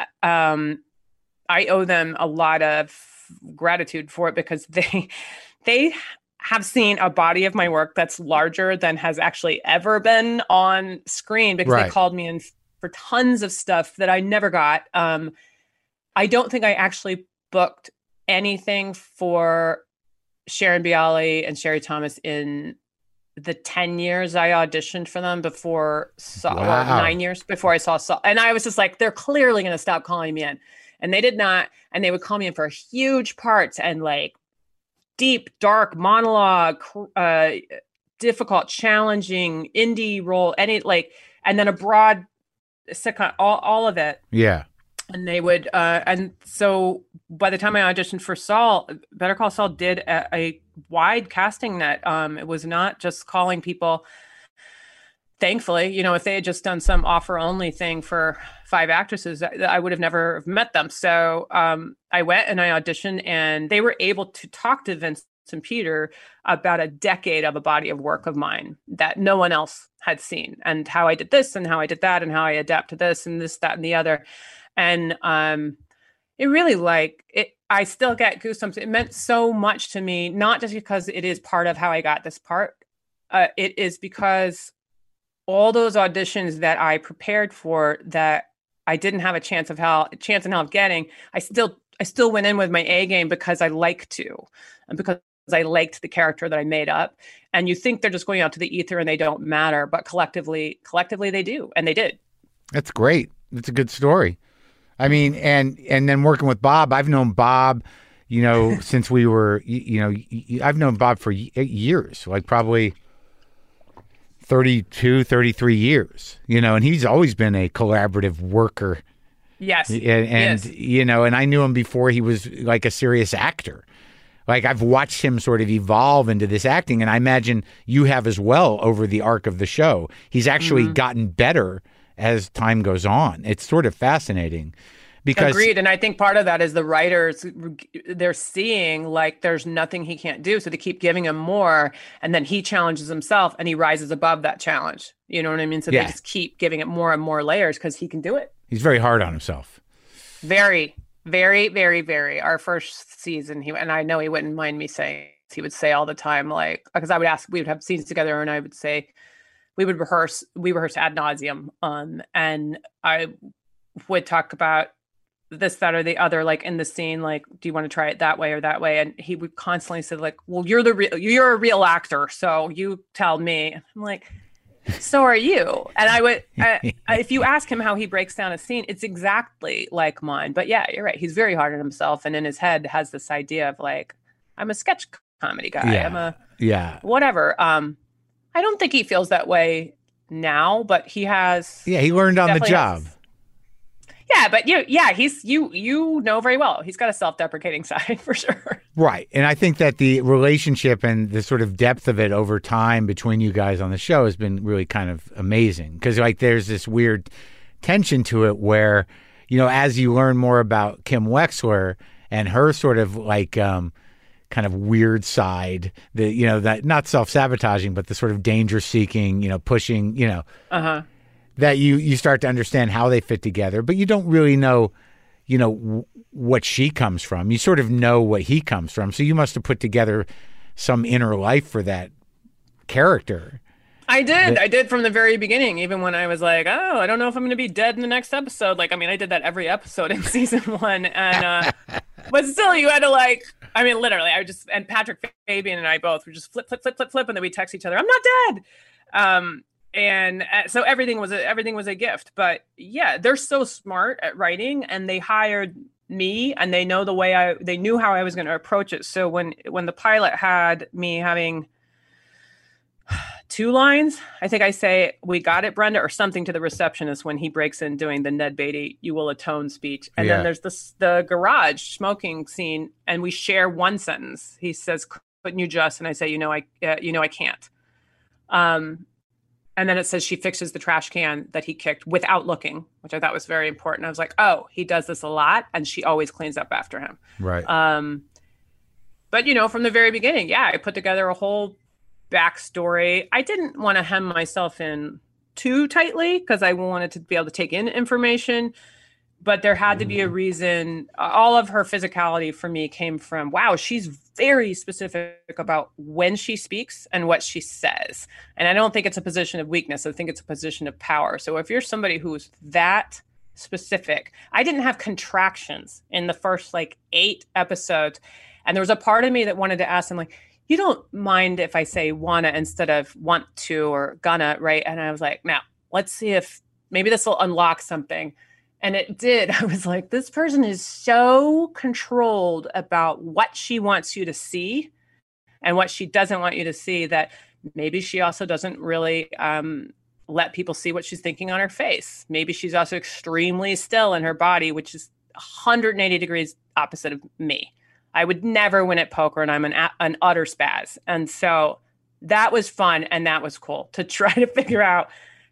S2: I owe them a lot of gratitude for it, because they have seen a body of my work that's larger than has actually ever been on screen, because they called me in for tons of stuff that I never got. I don't think I actually booked anything for Sharon Bialy and Sherry Thomas in the 10 years I auditioned for them before Saw, or 9 years before I saw Saw. And I was just like, they're clearly going to stop calling me in. And they did not. And they would call me in for huge parts and like deep, dark monologue, difficult, challenging indie role, and then a broad sitcom, all of it.
S1: Yeah.
S2: And they would, and so by the time I auditioned for Saul, Better Call Saul did a wide casting net. It was not just calling people. Thankfully, if they had just done some offer only thing for 5 actresses, I would have never met them. So I went and I auditioned, and they were able to talk to Vince and Peter about a decade of a body of work of mine that no one else had seen, and how I did this and how I did that and how I adapt to this and this, that, and the other. And it really I still get goosebumps. It meant so much to me, not just because it is part of how I got this part. It is because all those auditions that I prepared for that I didn't have a chance in hell of getting, I still went in with my A game because I like to, and because I liked the character that I made up. And you think they're just going out to the ether and they don't matter, but collectively they do, and they did.
S1: That's great. That's a good story. I mean, and then working with Bob, I've known Bob, since we were, I've known Bob for years, like probably 32, 33 years, and he's always been a collaborative worker.
S2: Yes.
S1: And
S2: yes.
S1: And I knew him before he was like a serious actor. Like I've watched him sort of evolve into this acting, and I imagine you have as well over the arc of the show. He's actually gotten better as time goes on. It's sort of fascinating. Because,
S2: agreed. And I think part of that is the writers, they're seeing like there's nothing he can't do. So they keep giving him more, and then he challenges himself and he rises above that challenge. You know what I mean? So they just keep giving it more and more layers because he can do it.
S1: He's very hard on himself.
S2: Very, very, very, very. Our first season, and I know he wouldn't mind me saying, he would say all the time, like, because I would ask, we would have scenes together, and I would say, we rehearse ad nauseum. And I would talk about this, that, or the other, like in the scene, like, do you want to try it that way or that way? And he would constantly say like, well, you're a real actor, so you tell me. I'm like, so are you. And I would, if you ask him how he breaks down a scene, it's exactly like mine. But yeah, you're right. He's very hard on himself. And in his head has this idea of like, I'm a sketch comedy guy.
S1: Yeah.
S2: I'm a whatever. I don't think he feels that way now, but he has.
S1: Yeah, he learned on the job.
S2: Yeah, but he's you know very well. He's got a self-deprecating side for sure.
S1: Right. And I think that the relationship and the sort of depth of it over time between you guys on the show has been really kind of amazing, because like there's this weird tension to it where, as you learn more about Kim Wexler and her sort of like kind of weird side, that not self-sabotaging, but the sort of danger-seeking, pushing, that you start to understand how they fit together, but you don't really know, what she comes from. You sort of know what he comes from. So you must have put together some inner life for that character.
S2: I did from the very beginning, even when I was like, oh, I don't know if I'm going to be dead in the next episode. Like, I mean, I did that every episode in season 1. And, but still, you had to literally, and Patrick Fabian and I both were just flip. And then we text each other, I'm not dead. And so everything was a gift. But yeah, they're so smart at writing, and they hired me, and they know they knew how I was going to approach it. So when the pilot had me having 2 lines, I think I say, we got it, Brenda, or something to the receptionist when he breaks in doing the Ned Beatty, you will atone speech. And then there's the garage smoking scene, and we share one sentence. He says, couldn't you just, and I say, I can't. And then it says she fixes the trash can that he kicked without looking, which I thought was very important. I was like, oh, he does this a lot, and she always cleans up after him.
S1: Right.
S2: But, from the very beginning, yeah, I put together a whole backstory. I didn't want to hem myself in too tightly because I wanted to be able to take in information, but there had to be a reason. All of her physicality for me came from, wow, she's very specific about when she speaks and what she says. And I don't think it's a position of weakness. I think it's a position of power. So if you're somebody who's that specific, I didn't have contractions in the first 8 episodes. And there was a part of me that wanted to ask them, you don't mind if I say wanna instead of want to or gonna, right? And I was like, now let's see if maybe this will unlock something. And it did. I was like, this person is so controlled about what she wants you to see and what she doesn't want you to see that maybe she also doesn't really let people see what she's thinking on her face. Maybe she's also extremely still in her body, which is 180 degrees opposite of me. I would never win at poker, and I'm an utter spaz. And so that was fun, and that was cool to try to figure out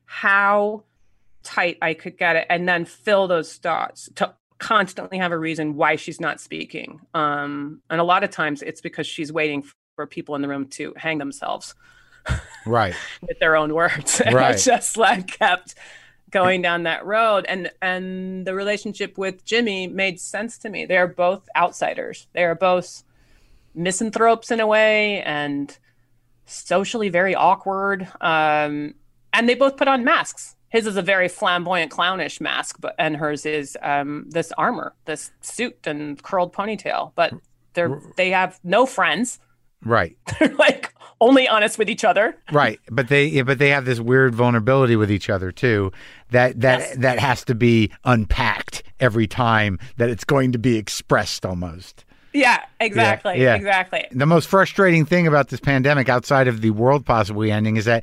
S2: how tight I could get it and then fill those thoughts to constantly have a reason why she's not speaking. And a lot of times it's because she's waiting for people in the room to hang themselves.
S1: Right.
S2: With their own words. And
S1: right.
S2: I just kept going down that road. And the relationship with Jimmy made sense to me. They're both outsiders. They are both misanthropes in a way and socially very awkward. And they both put on masks. His is a very flamboyant, clownish mask, and hers is this armor, this suit and curled ponytail. But they have no friends.
S1: Right.
S2: They're only honest with each other.
S1: Right. But they have this weird vulnerability with each other too. That has to be unpacked every time that it's going to be expressed almost.
S2: Yeah, exactly.
S1: Yeah.
S2: Exactly.
S1: The most frustrating thing about this pandemic, outside of the world possibly ending, is that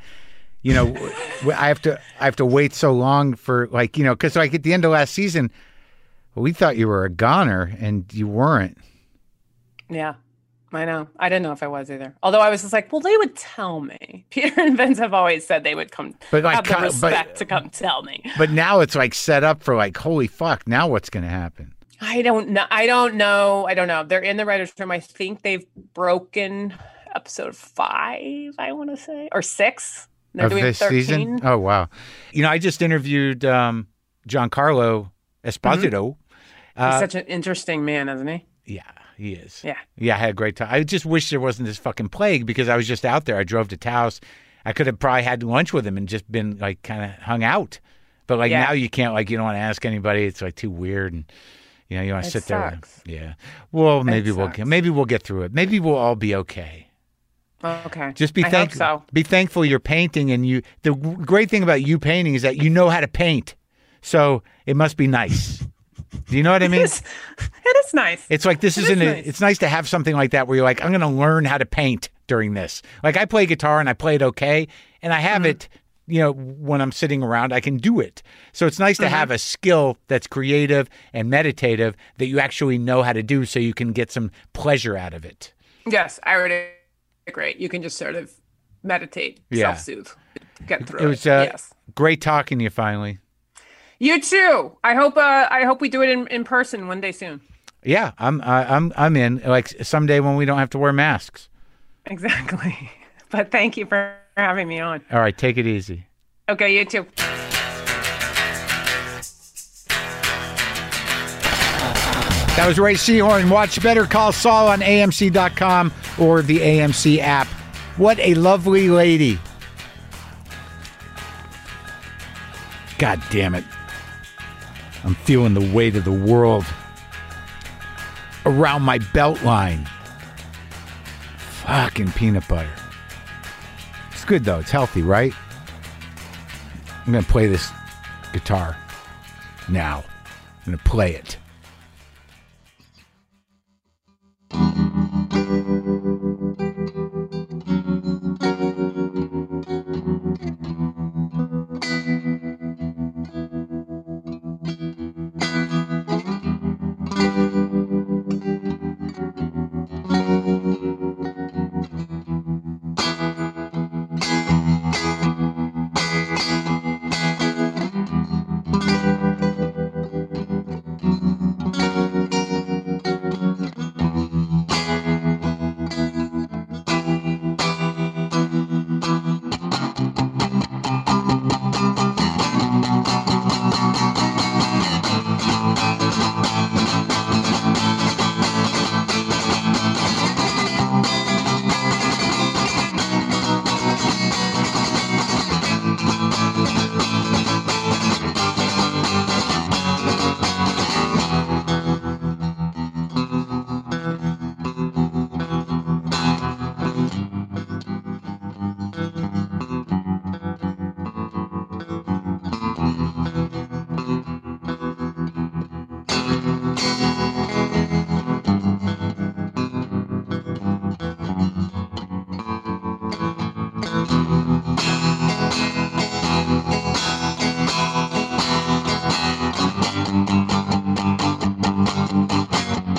S1: I have to wait so long for because at the end of last season, we thought you were a goner and you weren't.
S2: Yeah, I know. I didn't know if I was either. Although I was just well, they would tell me. Peter and Vince have always said they would come, have the respect to come tell me.
S1: But now it's set up for holy fuck. Now what's going to happen?
S2: I don't know. They're in the writer's room. I think they've broken episode 5, I want to say, or 6. They're doing
S1: this
S2: 13.
S1: Season? Oh, wow. I just interviewed Giancarlo Esposito.
S2: Mm-hmm. He's such an interesting man, isn't he?
S1: Yeah, he is.
S2: Yeah.
S1: Yeah, I had a great time. I just wish there wasn't this fucking plague because I was just out there. I drove to Taos. I could have probably had lunch with him and just been kind of hung out. But now you can't, you don't want to ask anybody. It's too weird. And, you want to sit
S2: sucks.
S1: there. Yeah. Well, maybe we'll get through it. Maybe we'll all be okay.
S2: Okay.
S1: Just be thankful. So. Be thankful you're painting, and the great thing about you painting is that you know how to paint, so it must be nice. Do you know what I mean?
S2: It is nice.
S1: It's it's nice to have something like that where you're I'm going to learn how to paint during this. I play guitar and I play it okay, and I have it. When I'm sitting around, I can do it. So it's nice to have a skill that's creative and meditative that you actually know how to do, so you can get some pleasure out of it.
S2: Yes, I would. Great. You can just sort of meditate, self-soothe, get through it.
S1: It was great talking to you finally.
S2: You too. I hope we do it in person one day soon.
S1: Yeah, I'm in. Someday when we don't have to wear masks.
S2: Exactly. But thank you for having me on.
S1: All right, take it easy.
S2: Okay, you too.
S1: That was Ray Seahorn. Watch Better Call Saul on AMC.com or the AMC app. What a lovely lady. God damn it. I'm feeling the weight of the world around my belt line. Fucking peanut butter. It's good though. It's healthy, right? I'm going to play this guitar now. I'm going to play it.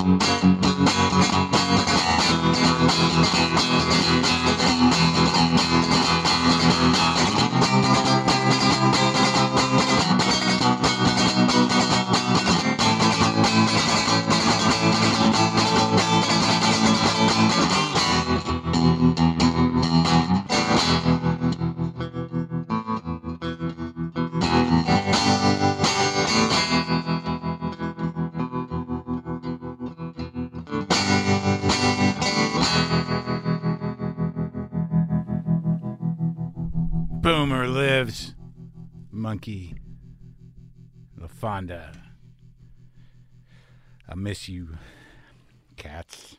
S1: Boomer lives. Monkey. LaFonda. I miss you, cats.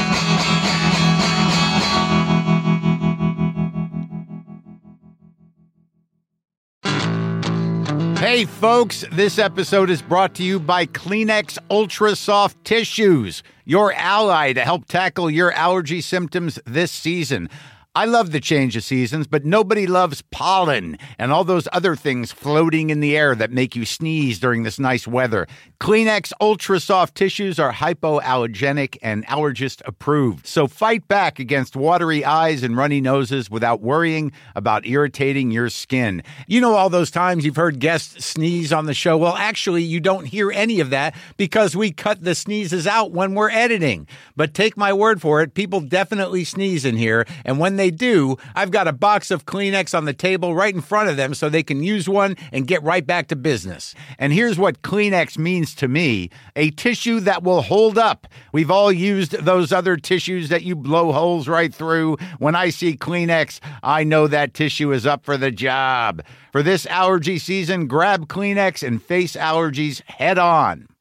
S1: Hey, folks, this episode is brought to you by Kleenex Ultra Soft Tissues, your ally to help tackle your allergy symptoms this season. I love the change of seasons, but nobody loves pollen and all those other things floating in the air that make you sneeze during this nice weather. Kleenex Ultra Soft Tissues are hypoallergenic and allergist approved. So fight back against watery eyes and runny noses without worrying about irritating your skin. You know all those times you've heard guests sneeze on the show? Well, actually, you don't hear any of that because we cut the sneezes out when we're editing. But take my word for it, people definitely sneeze in here, and when they do, I've got a box of Kleenex on the table right in front of them so they can use one and get right back to business. And here's what Kleenex means to me: a tissue that will hold up. We've all used those other tissues that you blow holes right through. When I see Kleenex, I know that tissue is up for the job. For this allergy season, grab Kleenex and face allergies head on.